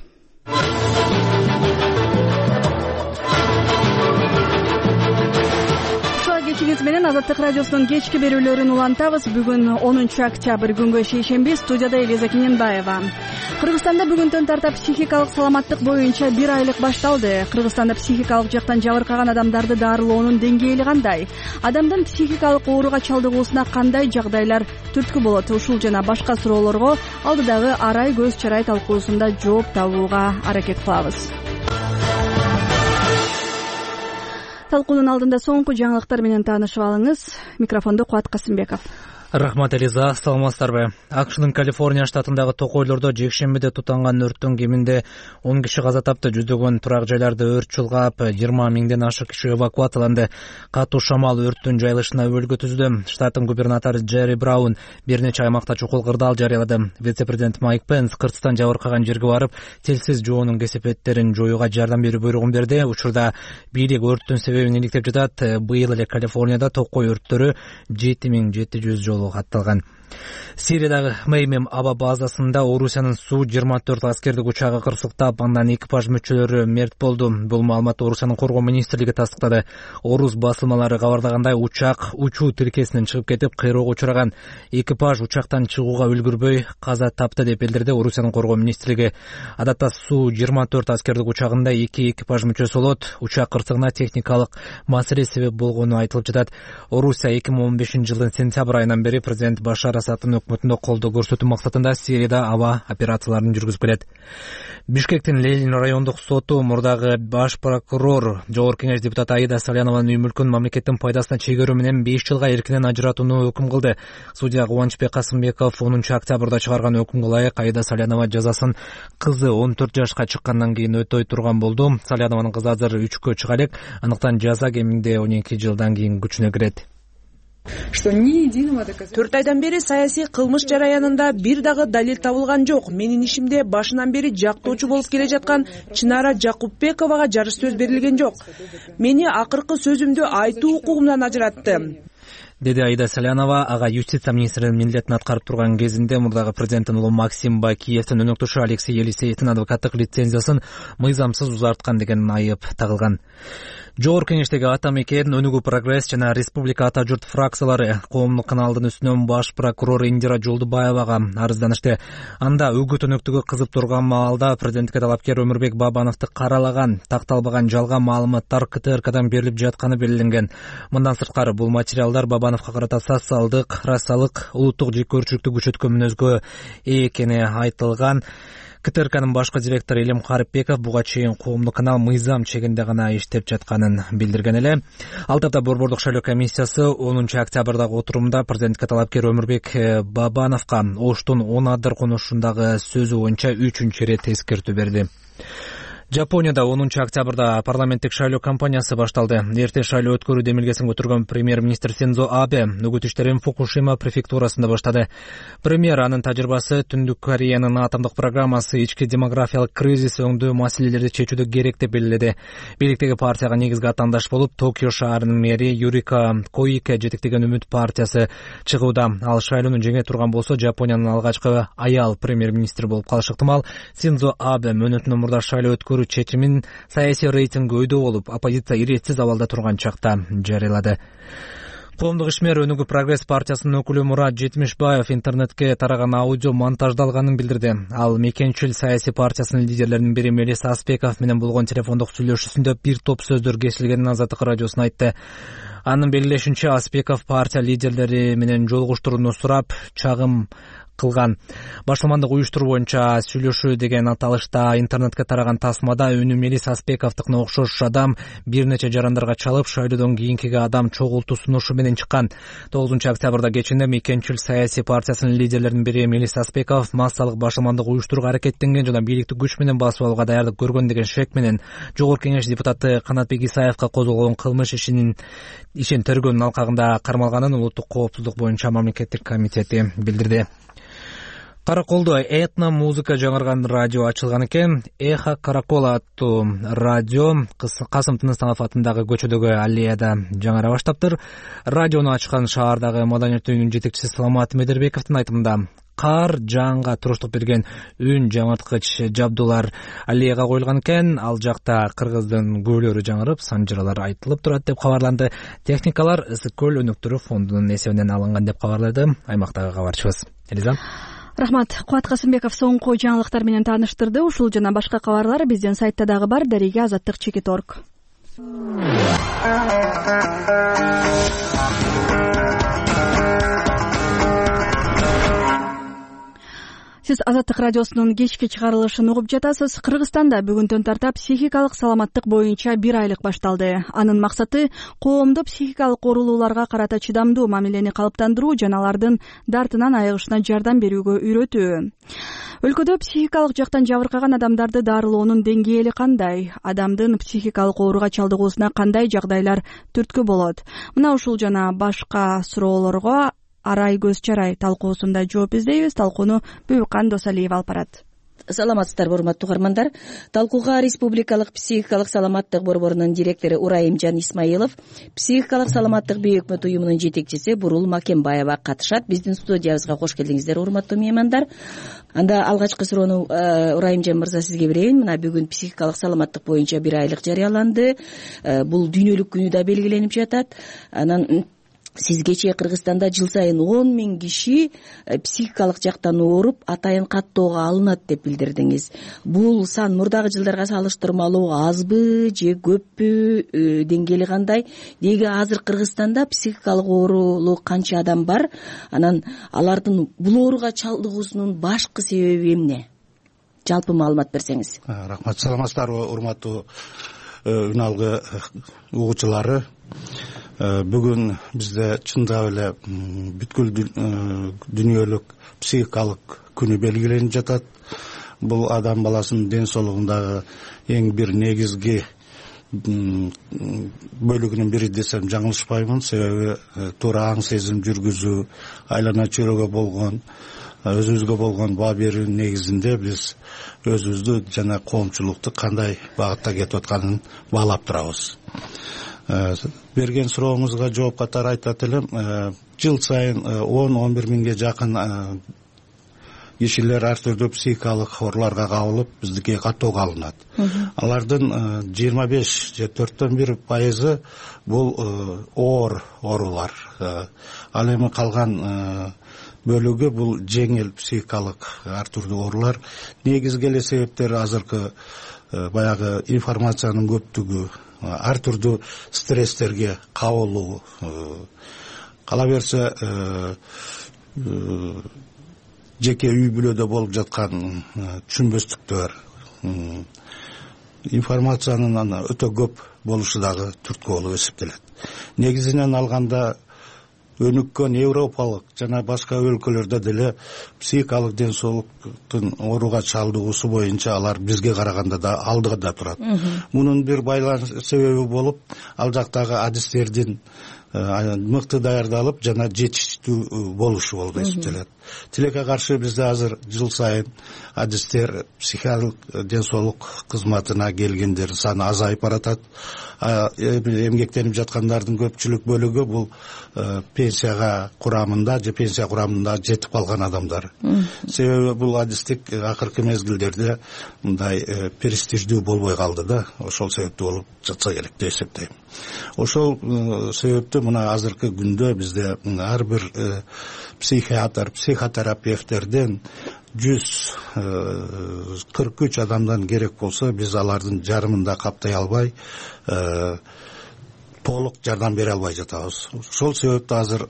Кечиңиз менен Азаттык радиосунун кечки берүүлөрүн улантабыз. Бүгүн 10 октябрь күнгө шейшемби, студияда Элиза Кененбаева. Кыргызстанда бүгүндөн тартап психикалык саламаттык боюнча 1 айлык башталды. Кыргызстанда психикалык жактан жабыркаган адамдарды дарылоонун деңгээли кандай? Адамдын психикалык ооруга чалдыгуусуна кандай жагдайлар түрткү болот? Ушул жана башка суроолорго алдыдагы Арай көз чарай талкуусунда жооп табууга аракет кылабыз. Талкуунун алдында соңку жаңылыктар менен таанышып алыңыз. Микрофондо Кубат Касымбеков. Рахмат, Элиза, саламатсыздарбы? АКШнын Калифорния штатындагы токойлордо жекшембиде тутанган өрттүн кеминде 10 киши каза тапты, жүздөгөн турак жайларды өрт чулгап, 20 миңден ашык киши эвакуацияланды. Катуу шамал өрттүн жайылышына өбөлгө түздү. Штаттын губернатору Джерри Браун бир нече аймакта чукул кырдаал жарыялады. Вице-президент Майк Пенс кыртыстан жабыркаган жерге барып, телсиз жоонун кесепеттерин жоюуга жардам берүү буйругун берди. Учурда бийлик өрттүн себебин иликтеп жатат. Быйыл эле Калифорнияда токой өрттөрү 7700 жолу катталган. Сириядагы Меймем аба базасында Орусиянын Су-24 аскердик учагы кырсыктап, андан экипаж мүчөлөрү мерт болду. Бул маалыматты Орусиянын коргоо министрлиги тастыктады. Орус басылмалары кабардагандай, учак учуу тилкесинен чыгып кетип, кыйроого учураган. Экипаж учактан чыгууга үлгүрбөй каза тапты деп билдирди Орусиянын коргоо министрлиги. Адатта Су-24 аскердик учагында 2 экипаж мүчөсү болот. Учак кырсыгына техникалык маселе себеп болгону айтылып жатат. Орусия 2015-жылдын сентябрь айынан бери президент Башар Асадтын өкмөтүндө колдоо көрсөтүү максатында Сирияда аба операцияларын жүргүзүп келет. Бишкектин Ленин райондук соту мурдагы баш прокурор Жогорку кеңеш депутаты Аида Салянованын үй мүлкүн мамлекеттин пайдасына чегерүү менен 5 жылга эркинен ажыратууну өкүм кылды. Судья Кубанычбек Касымбеков 10 октябрда чыгарган өкүмгө ылайык Аида Салянова жазасын кызы 14 жашка чыккандан кийин өтөй турган болду. Салянованын кызы азыр 3кө чыга элек, андыктан жаза кеминде 12 жылдан кийин күчүнө кирет. 4 айдан бери саясий кылмыш жараянында бир дагы далил табылган жок. Менин ишимде башынан бери жактоочу болуп келе жаткан Чынара Жакупбековага жарыш сөз берилген жок. Мени акыркы сөзүмдү айтуу укугумдан ажыратты, деди Аида Салянова. Ага юстиция министринин милдетин аткарып турган кезинде мурдагы президенттин уулу Максим Бакиевдин өнөктөшү Алексей Елисеевдин адвокаттык лицензиясын мыйзамсыз узарткан деген айып тагылган. Жогорку кеңештеги ата мекен, Өнүгүү прогресс жана Республика ата журт фракциялары коомдук каналдын үстүнөн баш прокурор Индира Жолдубаевага арызданышты. Анда үгүт өнөктүгү кызып турган маалда президентке талапкер Өмүрбек Бабановду каралаган, такталбаган жалган маалыматтар КТРКдан берилип жатканы белгиленген. Мындан сырткары бул материалдар Бабановго карата социалдык, расалык, улуттук жеккөрчүлүктү күчөткөн мүнөзгө ээ экени айтылган. КТРКнын башкы директору Элим Карипбеков буга чейин коомдук канал мыйзам чегинде гана иштеп жатканын билдирген эле. Ал тапта Борбордук шайлоо комиссиясы 10 октябрдагы отурумда президентке талапкер Өмүрбек Бабановго Оштун 10 адыр конушундагы сөзү боюнча 3-чү ирет эскертүү берди. Жапонияда 10 октябрда парламенттик шайлоо кампаниясы башталды. Эрте шайлоо өткөрүү демилгесин көтөргөн премьер-министр Синдзо Абе үгүт иштерин Фукушима префектурасында баштады. Премьер анын тажрыйбасы Түндүк Кореянын атомдук программасы ички демографиялык кризис өңдүү маселелерди чечүүдө керек деп белгиледи. Бийликтеги партияга негизги атаандаш болуп Токио шаарынын мэри Юрика Коике жетектеген Үмүт партиясы чыгууда. Ал шайлоону жеңе турган болсо, Жапониянын алгачкы аял премьер-министри болуп калышы ыктымал. Синдзо Абе мөөнөтүнөн мурда шайлоо чечимин саясий рейтинг өйдө болуп, оппозиция иретсиз абалда турган чакта жарыялады. Коомдук ишмер Өнүгүү прогресс партиясынын өкүлү Мурат Жетимишбаев интернетке тараган аудио монтаждалганын билдирди. Ал мекенчил саясий партиясынын лидерлеринин бири Мелис Аспеков менен болгон телефондук сүйлөшүүсүндө бир топ сөздөр кесилгенин Азаттык радиосуна айтты. Анын белгилешинче, Аспеков партия лидерлери менен жолугуштурууну сурап, чагым кылган. Башламандык уюштуруу боюнча сүйлөшүү деген аталышта интернетке тараган тасмада үнү Мелис Аспековдукуна окшош адам бир нече жарандарга чалып, шайлоодон кийинкиге адам чогултуу сунушу менен чыккан. 9 октябрда кечинде мекенчил саясий партиясынын лидерлеринин бири Мелис Аспеков массалык башламандык уюштурууга аракеттенген жана бийликти күч менен басып алууга даярдык көргөн деген шек менен Жогорку кеңеш депутаты Канатбек Исаевка козголгон кылмыш ишин тергөөнүн алкагында кармалганын Улуттук коопсуздук боюнча мамлекеттик комитети билдирди. Караколдо этно музыка жаңырган радио ачылган экен. Эхо Каракола аттуу радио Касым Тыныстанов атындагы көчөдөгү аллеяда жаңыра баштаптыр. Радиону ачкан шаардагы маданият үйүнүн жетекчиси Саламат Медербековдун айтымында кар жаанга туруштук берген үн жаңырткыч жабдуулар аллеяга коюлган экен. Ал жакта кыргыздын көөлөрү жаңырып, санжыралар айтылып турат деп кабарланды. Техникалар Ысык көл өнөктөрү фондунун эсебинен алынган деп кабарлады аймактагы кабарчыбыз. Элиза. Рахмат. Кубат Касымбеков соңку жаңылыктар менен тааныштырды. Ушул жана башка кабарлар биздин сайтта дагы бар. Дарига Азаттык-Чекит.org. Сиз Азаттык радиосунун кечки чыгарылышын угуп жатасыз. Кыргызстанда бүгүндөн тарта психикалык саламаттык боюнча 1 айлык башталды. Анын максаты коомду психикалык оорулууларга карата чыдамдуу мамилени калыптандыруу жана алардын дартынан айыгышына жардам берүүгө үйрөтүү. Өлкөдө психикалык жактан жабыркаган адамдарды дарылоонун деңгээли кандай? Адамдын психикалык ооруга чалдыгуусуна кандай жагдайлар түрткү болот? Мына ушул жана башка суроолорго Арай көз чарай талкуусунда жооп издейбиз. Талкууну Бүбүкан Досалиева алып барат. Саламатсыздарбы, урматтуу угармандар. Талкууга Республикалык психикалык саламаттык борборунун директору Урайымжан Исмаилов, психикалык саламаттык бейөкмөт уюмунун жетекчиси Бурул Макембаева катышат. Биздин студиябызга кош келдиңиздер, урматтуу меймандар. Анда алгачкы суроону Урайымжан мырза сизге берейин. Мына бүгүн психикалык саламаттык боюнча 1 айлык жарыяланды. Бул дүйнөлүк күнү да белгиленип жатат. Анан сиз кечээ Кыргызстанда жыл сайын 10 000 киши психикалык жактан ооруп, атайын каттоого алынат деп билдирдиңиз. Бул сан мурдагы жылдарга салыштырмалуу азбы же көппү, деңгээли кандай? Деги азыр Кыргызстанда психикалык оорулуу канча адам бар? Анан алардын бул ооруга чалдыгуусунун башкы себеби эмне? Жалпы маалымат берсеңиз. Рахмат. Саламатсыздарбы, урматтуу үн алгы угуучулары. Бүгүн бизде чындап эле бүткүл дүйнөлүк психикалык күнү белгиленип жатат. Бул адам баласынын ден соолугундагы эң бир негизги бөлүгүнүн бири десем жаңылышпаймын. Себеби туура аң сезим жүргүзүү, айлана чөйрөгө болгон, өзүбүзгө болгон баа берүүнүн негизинде биз өзүбүздү жана коомчулукту кандай багытта кетип атканын баалап турабыз. Берген сурооңузга жооп катары айтат элем, жыл сайын 10-11 миңге жакын кишилер ар түрдүү психикалык ооруларга кабылып, биздикке каттоого алынат. Алардын 25 же 4-1% бул оор оорулар. Ал эми калган бөлүгү бул жеңил психикалык ар түрдүү оорулар. Негизги эле себептери азыркы баягы информациянын көптүгү, ар түрдүү стресстерге кабылуу, кала берсе жеке үй бүлөдө болуп жаткан түшүнбөстүктөр, информациянын өтө көп болушу дагы түрткү болуп эсептелет. Негизинен алганда өнүккөн европалык жана башка өлкөлөрдө деле психикалык ден соолуктун ооруга чалдыгуусу боюнча алар бизге караганда да алдыда турат. Мунун бир байланыш себеби болуп, ал жактагы адистердин мыкты даярдалып жана жетиштүү болушу болуп эсептелет. Тилекке каршы бизде азыр жыл сайын адистер психикалык ден соолук кызматына келгендер саны азайып баратат. Эмгектенип жаткандардын көпчүлүк бөлүгү бул пенсия курамында жетип калган адамдар. Себеби бул адистик акыркы мезгилдерде мындай престиждүү болбой калды да, ошол себептүү болуп жатса керек деп эсептейм. Ошол себептүү мына азыркы күндө бизде ар бир психиатр, психотерапевттерден 143 адамдан керек болсо, биз алардын жарымын да каптай албай, толук жардам бере албай жатабыз. Ошол себептүү азыр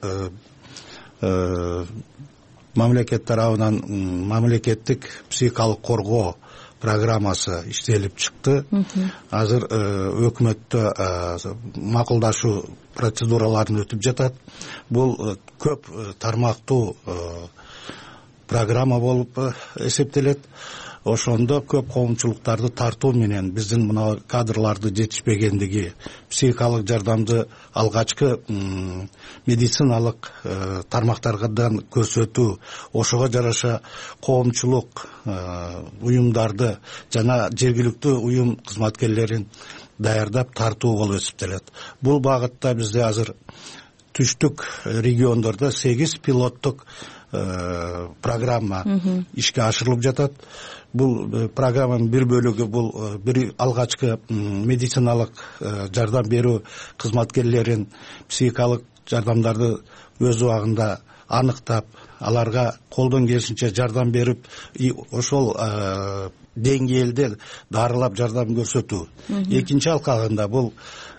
мамлекет тарабынан мамлекеттик психикалык коргоо программасы иштелип чыкты. Азыр өкмөттө макулдашуу процедураларын өтүп жатат. Бул көп тармактуу программа болуп эсептелет. Ошондо көп коомчулуктарды тартуу менен биздин мына кадрларды жетишпегендиги, психикалык жардамды алгачкы медициналык тармактардан көрсөтүү, ошого жараша коомчулук уюмдарды жана жергиликтүү уюм кызматкерлерин даярдап тартуу болуп эсептелет. Бул багытта бизде азыр түштүк региондордо 8 пилоттук программа ишке ашырылып жатат. Бул программанын бир бөлүгү бул бир алгачкы медициналык жардам берүү кызматкерлерин психикалык жардамдарды өз убагында аныктап, аларга колдон келишинче жардам берип, ошол деңгээлде дарылап жардам көрсөтүү. Экинчи алкагында бул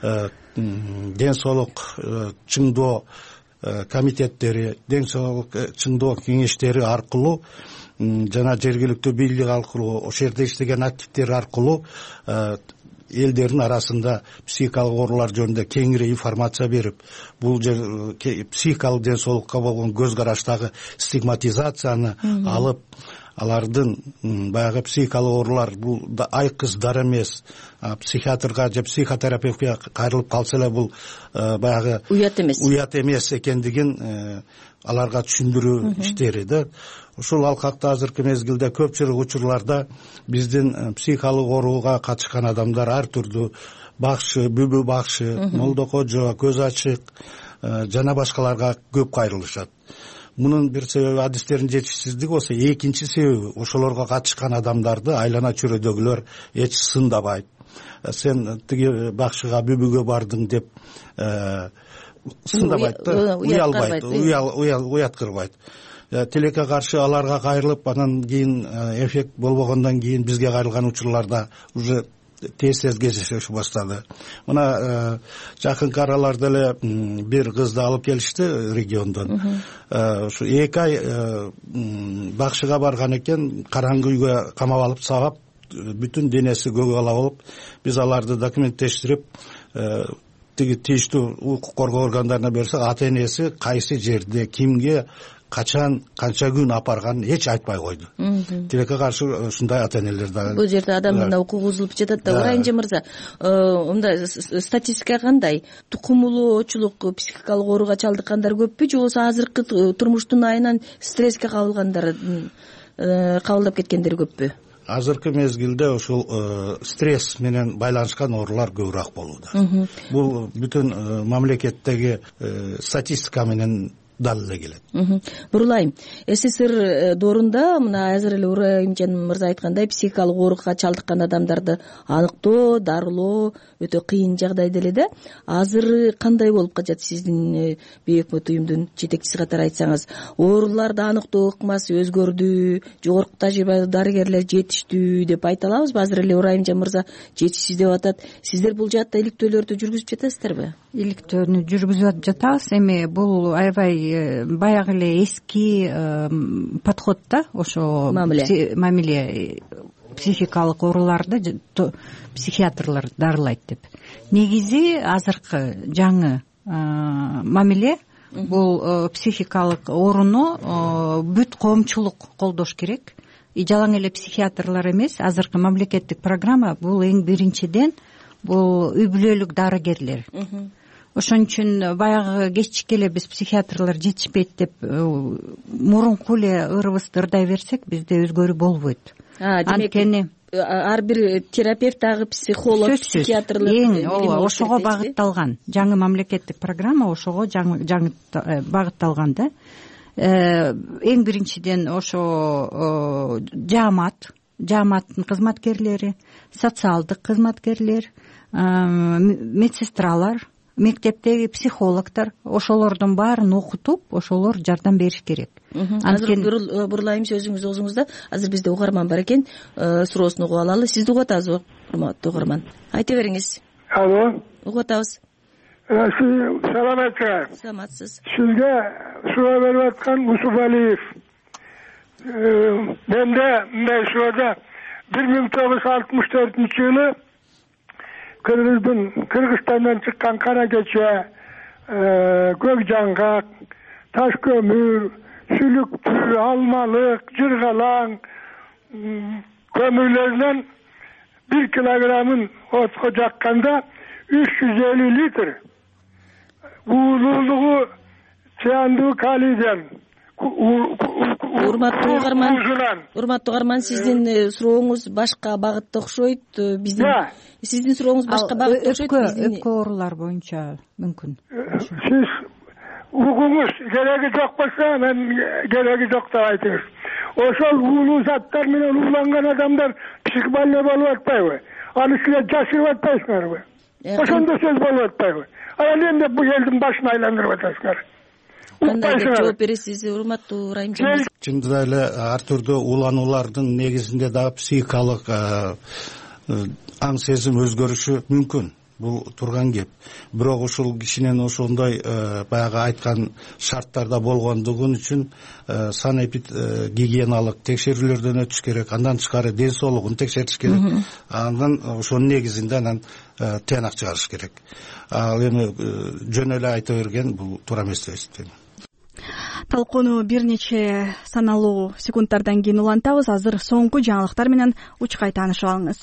ден соолук чыңдоо комитеттери, ден соолук чыңдоо кеңештери аркылуу жана жергиликтүү бийлик аркылуу, ошол жерде иштеген активдер аркылуу элдердин арасында психикалык оорулар жөнүндө кеңири информация берип, бул психикалык ден соолукка болгон көз караштагы стигматизацияны алып, алардын баягы психикалык оорулар бул айкыз дар эмес, психиатрга же психотерапевтке кайрылып калса эле бул баягы уят эмес экендигин аларга түшүндүрүү иштери да. Ушул алкакта азыркы мезгилде көпчүлүк учурларда биздин психикалык ооруга катышкан адамдар ар түрдүү бакшы, бүбү бакшы, молдо кожо, көз ачык жана башкаларга көп кайрылышат. Мунун бир себеби адистердин жетишсиздиги болсо, экинчи себеби ошолорго катышкан адамдарды айлана чөйрөдөгүлөр эч сындабайт. Сен тиги бакшыга, бүбүгө бардың деп сындабайт да, уялбайт, уяткырбайт. Тилекке каршы аларга кайрылып, анан кийин эффект болбогондон кийин бизге кайрылган учурларда уже тез кездеше баштады. Мына жакынкы араларда эле бир кызды алып келишти региондон. Ушу 2 ай бакшыга барган экен, караңгы үйгө камап алып, сабап, бүтүн денеси көгала болуп, биз аларды документтештирип, тиги тийиштүү укук коргоо органдарына берсек, ата энеси кайсы жерде, кимге, качан, канча күн апарганын эч айтпай койду. Тилекке каршы ушундай ата энелер да. Бул жерде адамдын укугу бузулуп жатат да. Урайымжы мырза, мындай статистика кандай? Тукумулуучулук, психикалык ооруга чалдыккандар көппү, же болбосо азыркы турмуштун айынан стресске кабылгандар, кабылдап кеткендер көппү? Азыркы мезгилде ушул стресс менен байланышкан оорулар көбүрөөк болууда. Бул бүтүн мамлекеттеги статистика менен дал эле келет. Бурулайым, СССР доорунда мына азыр эле Урайымжан мырза айткандай, психикалык ооруга чалдыккан адамдарды аныктоо, дарылоо өтө кыйын жагдайда эле да. Азыр кандай болуп калат сиздин Бийик Өкмөт уюмдун жетекчиси катары айтсаңыз? Ооруларды аныктоо ыкмасы өзгөрдү, жогорку тажрыйбалуу дарыгерлер жетиштүү деп айта алабызбы? Азыр эле Урайымжан мырза жетишсиз деп атат. Сиздер бул жаатта иликтөөлөрдү жүргүзүп жатасыздарбы? Иликтөөнү жүргүзүп жатабыз. Эми бул аябай баягы эле эски подход да, ошо мамиле психикалык ооруларды психиатрлар дарылайт деп. Негизи азыркы жаңы мамиле бул психикалык ооруну бүт коомчулук колдош керек. Жалаң эле психиатрлар эмес, азыркы мамлекеттик программа бул эң биринчиден бул үй бүлөлүк дарыгерлер. Ошон үчүн баягы кечикке эле биз психиатрлар жетишпейт деп мурунку эле ырыбызды ырдай берсек, бизде өзгөрүү болбойт. Анткени ар бир терапевт дагы психолог, психиатрлар ошого багытталган. Жаңы мамлекеттик программа ошого жаңы багытталган да. Эң биринчиден ошо жааматтын кызматкерлери, социалдык кызматкерлер, медсестралар, мектептеги психологдор, ошолордун баарын окутуп, ошолор жардам бериш керек. Азыр бурулайым сөзүңүздү оозуңузда. Азыр бизде угарман бар экен, суроосун угуп алалы. Сизди угуп атабыз, урматтуу угарман. Айта бериңиз. Алло. Угуп атабыз. Саламатсызбы? Саламатсыз. Сизге суроо берип аткан Усубалиев. Менде мындай суроода 1964-жылы Кыргызстандан чыккан кара кече, көк жаңгак, таш көмүр, сүлүктүү, алмалык, жыргалаң көмүрлөрүнөн 1 килограммын отко жакканда 350 литр уулуулугу циандуу калийден урматтуу угарман, сиздин сурооңуз башка багытта окшойт. Сиздин сурооңуз башка багытта окшойт. Өпкө оорулар боюнча мүмкүн. Сиз угуңуз, кереги жок болсо мен кереги жок деп айтыңыз. Ошол уулуу заттар менен ууланган адамдар психбольной болуп атпайбы? Аны силер жашырып атпайсыңарбы? Ошондо сөз болуп атпайбы? Ал эмне бул элдин башын айландырып атасыңар? Кандай деп жооп бересиз, урматтуу Ырайымжан? Чындап эле ар түрдүү уулануулардын негизинде дагы психикалык аң сезим өзгөрүшү мүмкүн. Бул турган кеп. Бирок ушул кишинин ошондой баягы айткан шарттарда болгондугун үчүн санэпид гигиеналык текшерүүлөрдөн өтүш керек. Андан тышкары ден соолугун текшертиш керек. Андан ошонун негизинде анан тыянак чыгарыш керек. Ал эми жөн эле айта берген бул туура эмес деп эсептейм. Талкууну бир нече саналуу секунддардан кийин улантабыз. Азыр соңку жаңылыктар менен учкай таанышып алыңыз.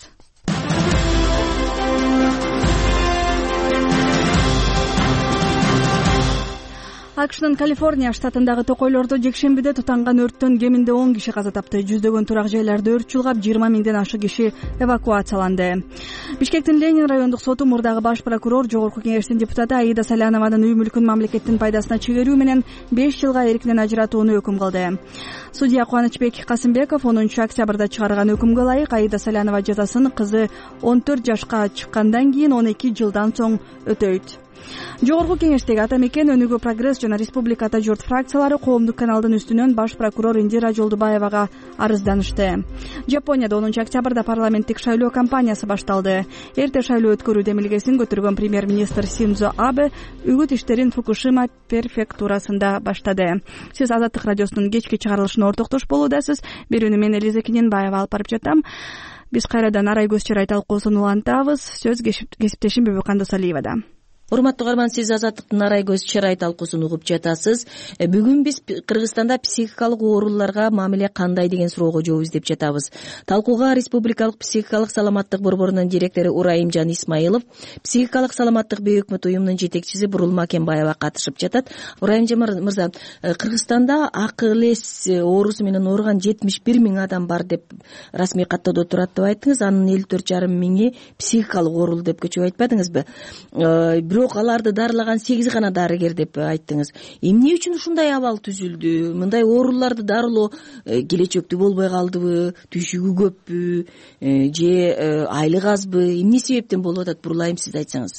AQShnын Калифорния штатындагы токойлордо жекшембиде тутанган өрттөн кеминде 10 киши каза тапты. Жүздөгөн турак жайларды өрт чулгап, 20 миңден ашык киши эвакуацияланды. Бишкектин Ленин райондук соту мурдагы баш прокурор, жогорку кеңештин депутаты Аида Салянованын үй мүлкүн мамлекеттин пайдасына чегерүү менен 5 жылга эркинен ажыратууну өкүм кылды. Судья Кубанычбек Касымбеков 10 октябрда чыгарган өкүмгө ылайык Аида Салянова жазасын кызы 14 жашка чыккандан кийин 12 жылдан соң өтөйт. Жогорку кеңештеги ата мекен, Өнүгүү Прогресс жана Республика Ата журт фракциялары коомдук каналдын үстүнөн баш прокурор Индира Жолдубаевага арызданышты. Жапонияда 10 октябрда парламенттик шайлоо кампаниясы башталды. Эрте шайлоо өткөрүү демилгесин көтөргөн премьер-министр Синдзо Абе үгүт иштерин Фукушима префектурасында баштады. Сиз Азаттык радиосунун кечки чыгарылышына ортоктош болуудасыз. Берүүнү мен Элиза Кененбаева алып барып жатам. Биз кайрадан Арай көз чырай талкуусун улантабыз. Сөз кесиптешим Бибикан Досалиевада. Урматтуу каарман, сиз Азаттыктын Арай көз чырай талкуусун угуп жатасыз. Бүгүн биз Кыргызстанда психикалык ооруларга мамиле кандай деген суроого жооп издеп жатабыз. Талкууга Республикалык психикалык саламаттык борборунун директору Урайымжан Исмаилов, психикалык саламаттык бейөкмөт өкмөт уюмунун жетекчиси Бурул Макембаева катышып жатат. Урайымжан мырза, Кыргызстанда акыл эс оорусу менен ооруган 71 миң адам бар деп расмий каттоодо турат деп айттыңыз. Анын 54,5 миңи психикалык оорулуу деп көчүп айтпадыңызбы? Бирок аларды дарылаган 8 гана дарыгер деп айттыңыз. Эмне үчүн ушундай абал түзүлдү? Мындай ооруларды дарылоо келечектүү болбой калдыбы? Түшүгү көппү? Же айлык азбы? Эмне себептен болуп атат? Бурулайым, сиз айтсаңыз.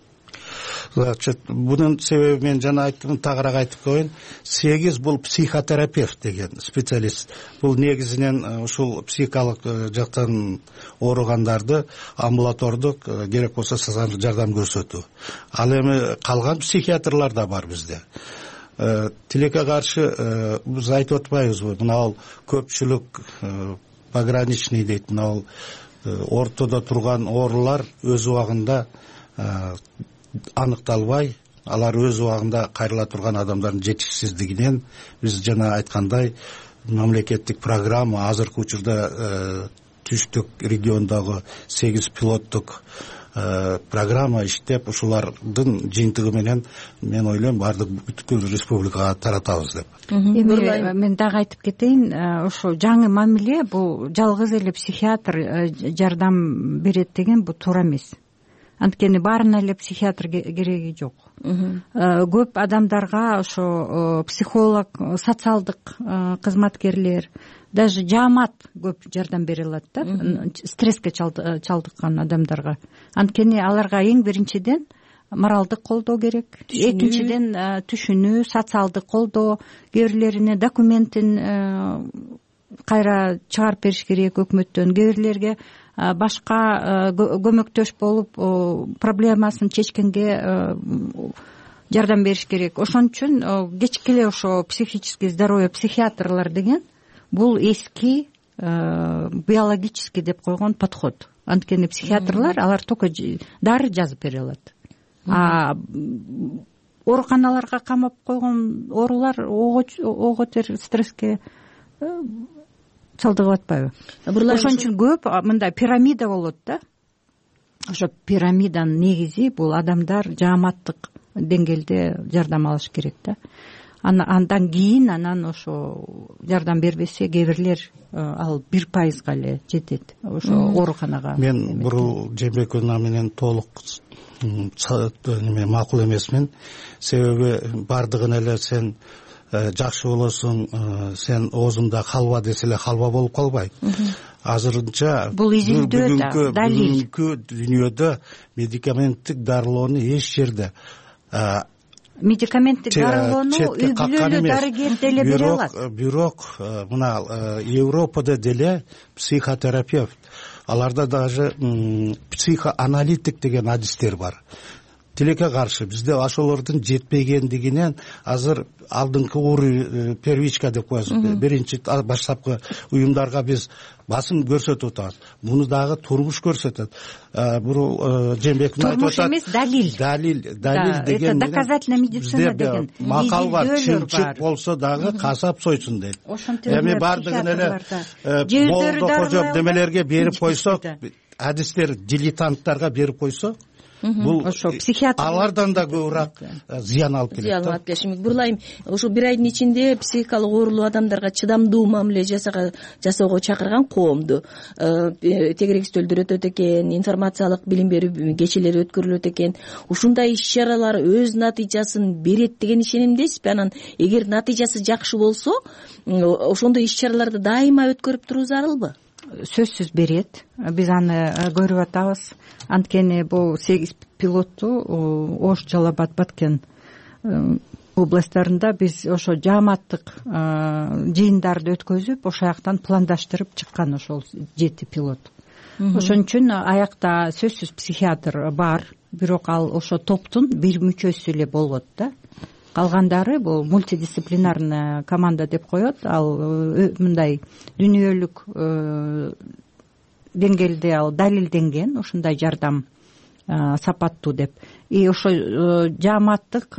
Бунун себеби мен жана айттым, тагыраак айтып коеюн. 8 бул психотерапевт деген специалист. Бул негизинен ушул психикалык жактан ооругандарды амбулатордук керек болсо жардам көрсөтүү. Ал эми калган психиатрлар да бар бизде. Тилекке каршы биз айтып атпайбызбы? Мына көпчүлүк пограничный дейт. Мына ортодо турган оорулар өз убагында аныкталбай, алар өз убагында кайрыла турган адамдардын жетишсиздигинен биз жана айткандай мамлекеттик программа азыркы учурда түштүк региондогу 8 пилоттук программа иштеп, ушулардын жыйынтыгы менен мен ойлойм баардык бүткүл республикага таратабыз деп. Эми мен дагы айтып кетейин, ошо жаңы мамиле бул жалгыз эле психиатр жардам берет деген бул туура эмес. Анткени баарына эле психиатр кереги жок. Көп адамдарга ошо психолог, социалдык кызматкерлер, даже жаамат көп жардам бере алат да, стресске чалдыккан адамдарга. Анткени аларга эң биринчиден моралдык колдоо керек, экинчиден түшүнүү, социалдык колдоо, кээ бирлерине документин кайра чыгарып бериш керек өкмөттөн, кээ бирлерге башка көмөктөш болуп проблемасын чечкенге жардам бериш керек. Ошон үчүн кечки эле ошо психический здоровье психиатрлар деген бул эски биологический деп койгон подход. Анткени психиатрлар алар только дары жазып бере алат. Ооруканаларга камап койгон оорулар ого тер стресске чалдыгып атпайбы? Ошон үчүн көп мындай пирамида болот да. Ошо пирамиданын негизи бул адамдар жааматтык деңгээлде жардам алыш керек да. андан кийин анан ошо жардам бербесе кээ бирлер ал 1%га эле жетет ошо ооруканага. Мен бурул Жээнбекова менен толук макул эмесмин. Себеби бардыгын эле сен жакшы болосуң, сен оозуңда халва десе эле халва болуп калбайт. Азырынча бул изилдөө да далил. Бүгүнкү дүйнөдө медикаменттик дарылоону эч жерде медикаменттик дарылоону үй-бүлөлүү дарыгер деле бере алат. Бирок мына Европада деле психотерапевт, аларда даже психоаналитик деген адистер бар. Тилекке каршы бизде ошолордун жетпегендигинен азыр алдыңкы первичка деп коебуз, биринчи баштапкы уюмдарга биз басым көрсөтүп атабыз. Муну дагы турмуш көрсөтөт. Бул Жээнбеков айтып атат. Турмуш эмес, далил. Далил деген это доказательная медицина деген макал бар. Чымчык болсо дагы касап сойсун дейт. Эми бардыгын эле болду кожоп демелерге берип койсок, адистер дилетанттарга берип койсок, бул ошо психиатр алардан да көбүрөөк зыян алып келет. Бурлайм, ошо бир айдын ичинде психикалык оорулуу адамдарга чыдамдуу мамиле жасоого чакырган коомду тегерек стөлдөр өтөт экен, информациялык билим берүү кечелери өткөрүлөт экен. Ушундай иш-чаралар өз натыйжасын берет деген ишенимдесизби? Анан эгер натыйжасы жакшы болсо, ошондой иш-чараларды дайыма өткөрүп туруу зарылбы? Сөзсүз берет. Биз аны көрүп атабыз. Анткени бул 8 пилотту Ош, Жалал Абад, Баткен областтарында биз ошо жааматтык жыйындарды өткөзүп, ошол жактан пландаштырып чыккан ошол 7 пилот. Ошон үчүн аякта сөзсүз психиатр бар, бирок ал ошо топтун бир мүчөсү эле болот да. Калгандары бул мультидисциплинарный команда деп коет. Ал мындай дүйнөлүк деңгээлде ал далилденген, ушундай жардам сапаттуу деп. И ошо жааматтык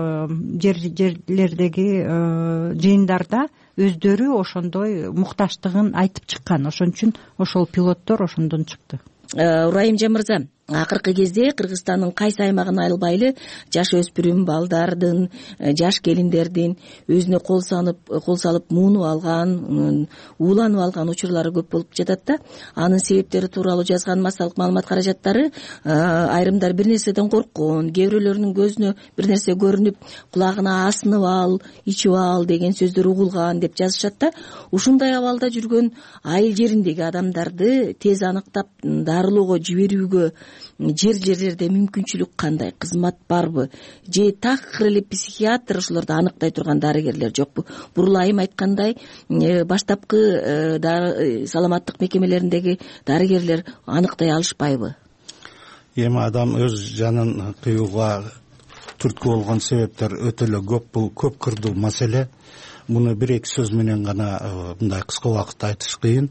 жерлердеги жыйындарда өздөрү ошондой мукташтыгын айтып чыккан. Ошон үчүн ошол пилоттор ошондон чыкты. Урайымжан мырза, акыркы кезде Кыргызстандын кайсы аймагын айылбайлы жаш өспүрүм балдардын, жаш келиндердин өзүнө кол салып муунуп алган, ууланып алган учурлары көп болуп жатат да. Анын себептери тууралуу жазган массалык маалымат каражаттары айрымдар бир нерседен корккон, кээ бирөөлөрүнүн көзүнө бир нерсе көрүнүп, кулагына асынып ал, ичип ал деген сөздөр угулган деп жазышат да. Ушундай абалда жүргөн айыл жериндеги адамдарды тез аныктап дарылоого жиберүүгө жерлерде мүмкүнчүлүк кандай? Кызмат барбы? Же такыр эле психиатр ошолорду аныктай турган дарыгерлер жокпу? Бурлайым айткандай, баштапкы саламаттык мекемелериндеги дарыгерлер аныктай алышпайбы? Эми адам өз жанын кыюуга түрткү болгон себептер өтө эле көп. Бул көп кырдуу маселе. Муну бир-эки сөз менен гана мындай кыска убакытта айтыш кыйын.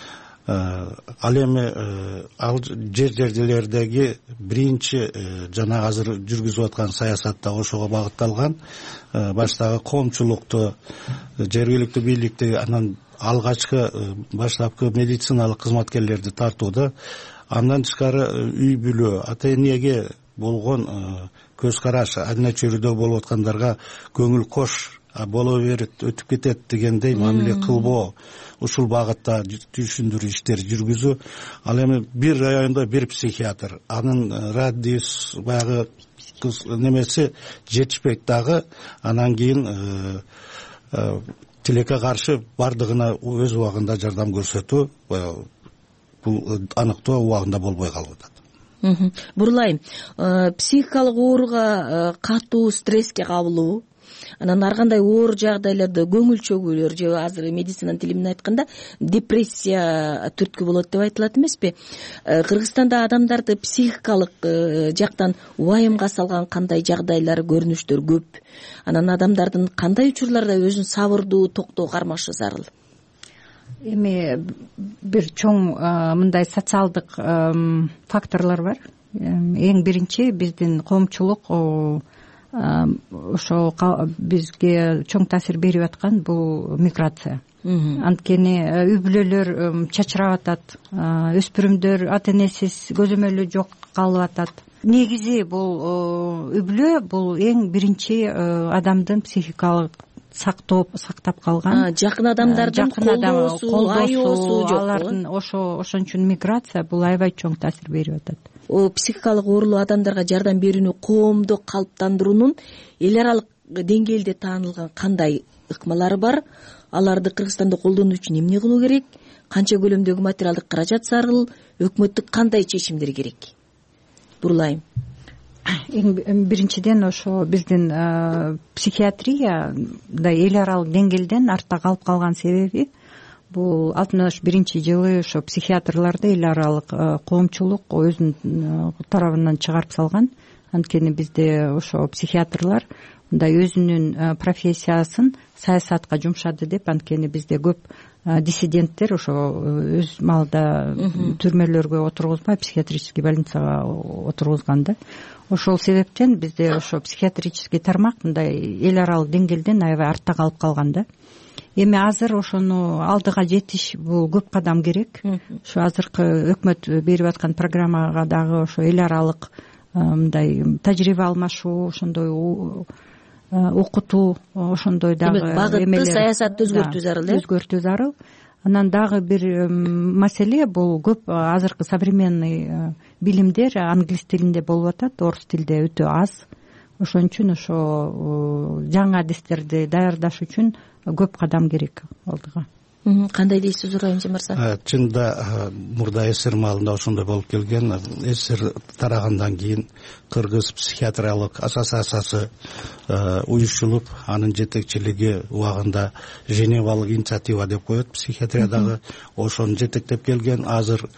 Ал эми ал жерлердеги биринчи жана азыр жүргүзүп аткан саясатта ошого багытталган. Баштагы коомчулукту, жергиликтүү бийликти, анан алгачкы баштапкы медициналык кызматкерлерди тартууда, андан тышкары үй бүлө, ата энеге болгон көз караш, айна чөйрөдө болуп аткандарга көңүл кош боло берет, өтүп кетет дегендей мамиле кылбоо, ушул багытта түшүндүрүү иштери жүргүзүү. Ал эми бир райондо бир психиатр, анын радиус баягы немеси жетишпейт дагы. Анан кийин тилекке каршы бардыгына өз убагында жардам көрсөтүү, бул аныктоо убагында болбой калып атат. Бурлайм, психикалык ооруга катуу стресске кабылуу, анан ар кандай оор жагдайларда көңүл чөгүүлөр, же азыр медицинанын тили менен айтканда депрессия түрткү болот деп айтылат эмеспи? Кыргызстанда адамдарды психикалык жактан убайымга салган кандай жагдайлар, көрүнүштөр көп? Анан адамдардын кандай учурларда өзүн сабырдуу, токтоо кармашы зарыл? Эми бир чоң мындай социалдык факторлор бар. Эң биринчи биздин коомчулук ошо бизге чоң таасир берип аткан бул миграция. Анткени үй бүлөлөр чачырап атат, өспүрүмдөр ата энесиз көзөмөлү жок калып атат. Негизи бул үй бүлө бул эң биринчи адамдын психикалык сактап калган. Жакын адамдардын колдоосу, аябоосу жок. Алардын ошон үчүн миграция бул аябай чоң таасир берип атат. Психикалык оорулуу адамдарга жардам берүүнү коомдо калыптандыруунун эл аралык деңгээлде таанылган кандай ыкмалары бар? Аларды Кыргызстанда колдонуу үчүн эмне кылуу керек? Канча көлөмдөгү материалдык каражат зарыл? Өкмөттүк кандай чечимдер керек? Бурлайым. Биринчиден ошо биздин психиатрияда эл аралык деңгээлден артта калып калган себеби бул 61-жылы ошо психиатрларды эл аралык коомчулук өзүнүн тарабынан чыгарып салган. Анткени бизде ошо психиатрлар мындай өзүнүн профессиясын саясатка жумшады деп, анткени бизде көп диссиденттер ошо өз маалда түрмөлөргө отургузбай психиатрический больницага отургузган да. Ошол себептен бизде ошо психиатрический тармак мындай эл аралык деңгээлден аябай артта калып калган да. Эми азыр ошону алдыга жетиш бул көп кадам керек. Ошо азыркы өкмөт берип аткан программага дагы ошо эл аралык мындай тажрыйба алмашуу, ошондой окутуу, ошондой дагы багытты саясатты өзгөртүү зарыл. Өзгөртүү зарыл. Анан дагы бир маселе бул көп азыркы современный билимдер англис тилинде болуп атат, орус тилде өтө аз. Ошон үчүн ошо жаңы адистерди даярдаш үчүн көп кадам керек алдыга. Кандай дейсиз Урайымжан мырза? Чынында мурда СССР маалында ошондой болуп келген. СССР тарагандан кийин Кыргыз психиатриялык ассоциациясы уюштурулуп, анын жетекчилиги убагында Женевалык инициатива деп коет психиатриядагы. Ошону жетектеп келген. Азыр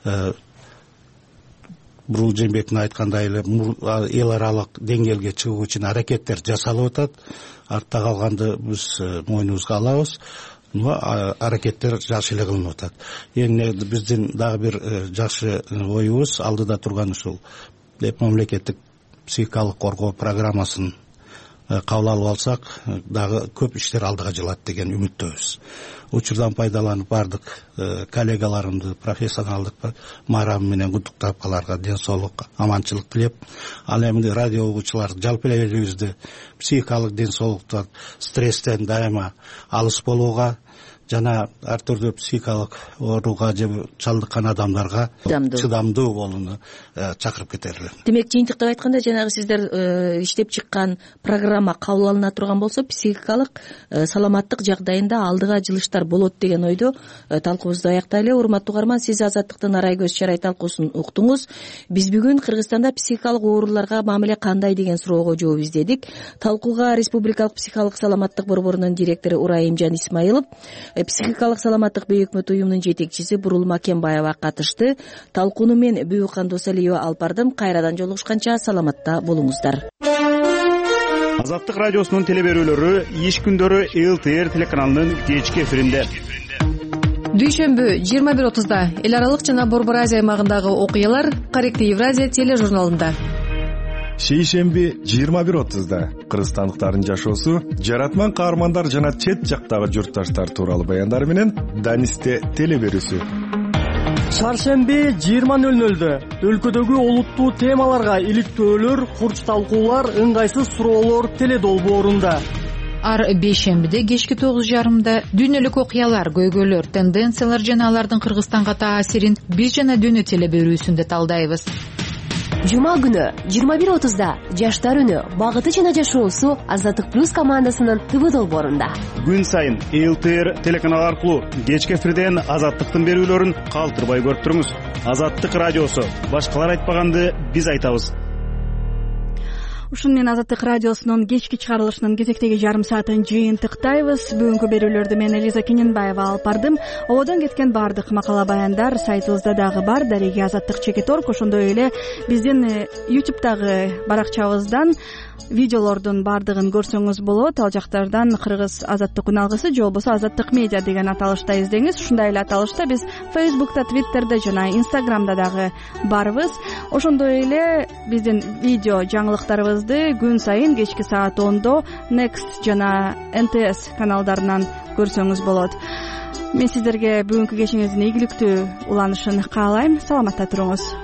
Бурул Жээнбектин айткандай эле эл аралык деңгээлге чыгуу үчүн аракеттер жасалып атат. Артта калганды биз мойнубузга алабыз. Аракеттер жакшы эле кылынып атат. Эң негизи биздин дагы бир жакшы оюбуз алдыда турган ушул мамлекеттик психикалык коргоо программасын кабыл алып алсак, дагы көп иштер алдыга жылат деген үмүттөбүз. Учурдан пайдаланып бардык коллегаларымды профессионалдык маарабы менен куттуктап, аларга ден соолук, аманчылык тилеп, ал эми радио угуучулар жалпы элибизди психикалык ден соолуктан, стресстен дайыма алыс болууга жана ар түрдүү психикалык ооруга же чалдыккан адамдарга чыдамдуу болууну чакырып кетерлер. Демек, жыйынтыктап айтканда, жанагы сиздер иштеп чыккан программа кабыл алына турган болсо, психикалык саламаттык жагдайында алдыга жылыштар болот деген ойдо талкуубузду аяктайлы. Урматтуу угарман, сиз Азаттыктын Арай көз чарай талкуусун уктуңуз. Биз бүгүн Кыргызстанда психикалык ооруларга мамиле кандай деген суроого жооп издедик. Талкууга Республикалык психикалык саламаттык борборунун директору Урайымжан Исмаилов, психикалык саламаттык бейөкмөт уюмунун жетекчиси Бурул Макембаева катышты. Талкууну мен Бүкан Досалиева алып бардым. Кайрадан жолугушканча саламатта болуңуздар. Азаттык радиосунун теле берүүлөрү иш күндөрү ЛТР телеканалынын кечки эфиринде. Дүйшөмбү 21:30-да эл аралык жана Борбор Азия аймагындагы окуялар Корректив Евразия тележурналында. Шейшемби 21:30-да кыргызстандыктардын жашоосу, жаратман каармандар жана чет жактагы журтташтар тууралуу баяндар менен Данисте теле берүүсү. Шаршемби 20:00-дө өлкөдөгү олуттуу темаларга иликтөөлөр, курч талкуулар, ыңгайсыз суроолор теле долбоорунда. Ар бейшембиде кечки 9:30-да дүйнөлүк окуялар, көйгөйлөр, тенденциялар жана алардын Кыргызстанга таасирин биз жана дүйнө теле берүүсүндө талдайбыз. Жума күнү 21:30-да жаштар үнү, багыты жана жашоосу Азаттык плюс командасынын ТВ долбоорунда. Күн сайын ЛТР телеканалы аркылуу кечки эфирден Азаттыктын берүүлөрүн калтырбай көрүп туруңуз. Азаттык радиосу, башкалар айтпаганды биз айтабыз. Ушун менен Азаттык радиосунун кечки чыгарылышынын кезектеги жарым саатын жыйынтыктайбыз. Бүгүнкү берүүлөрдү мен Элиза Кененбаева алып бардым. Ободон кеткен бардык макала баяндар сайтыбызда дагы бар. Дареги Азаттык.org, ошондой эле биздин YouTube'дагы баракчабыздан видеолордун бардыгын көрсөңүз болот. Ал жактардан Кыргыз Азаттык күн алгысы же болбосо Азаттык медиа деген аталышта издеңиз. Ушундай эле аталышта биз Facebook'та, Twitter'да жана Instagram'да дагы барбыз. Ошондой эле биздин видео жаңылыктарыбызды күн сайын кечки саат 10-до Next жана NTS каналдарынан көрсөңүз болот. Мен сиздерге бүгүнкү кечиңиздин ийгиликтүү уланышын каалайм. Саламатта туруңуз.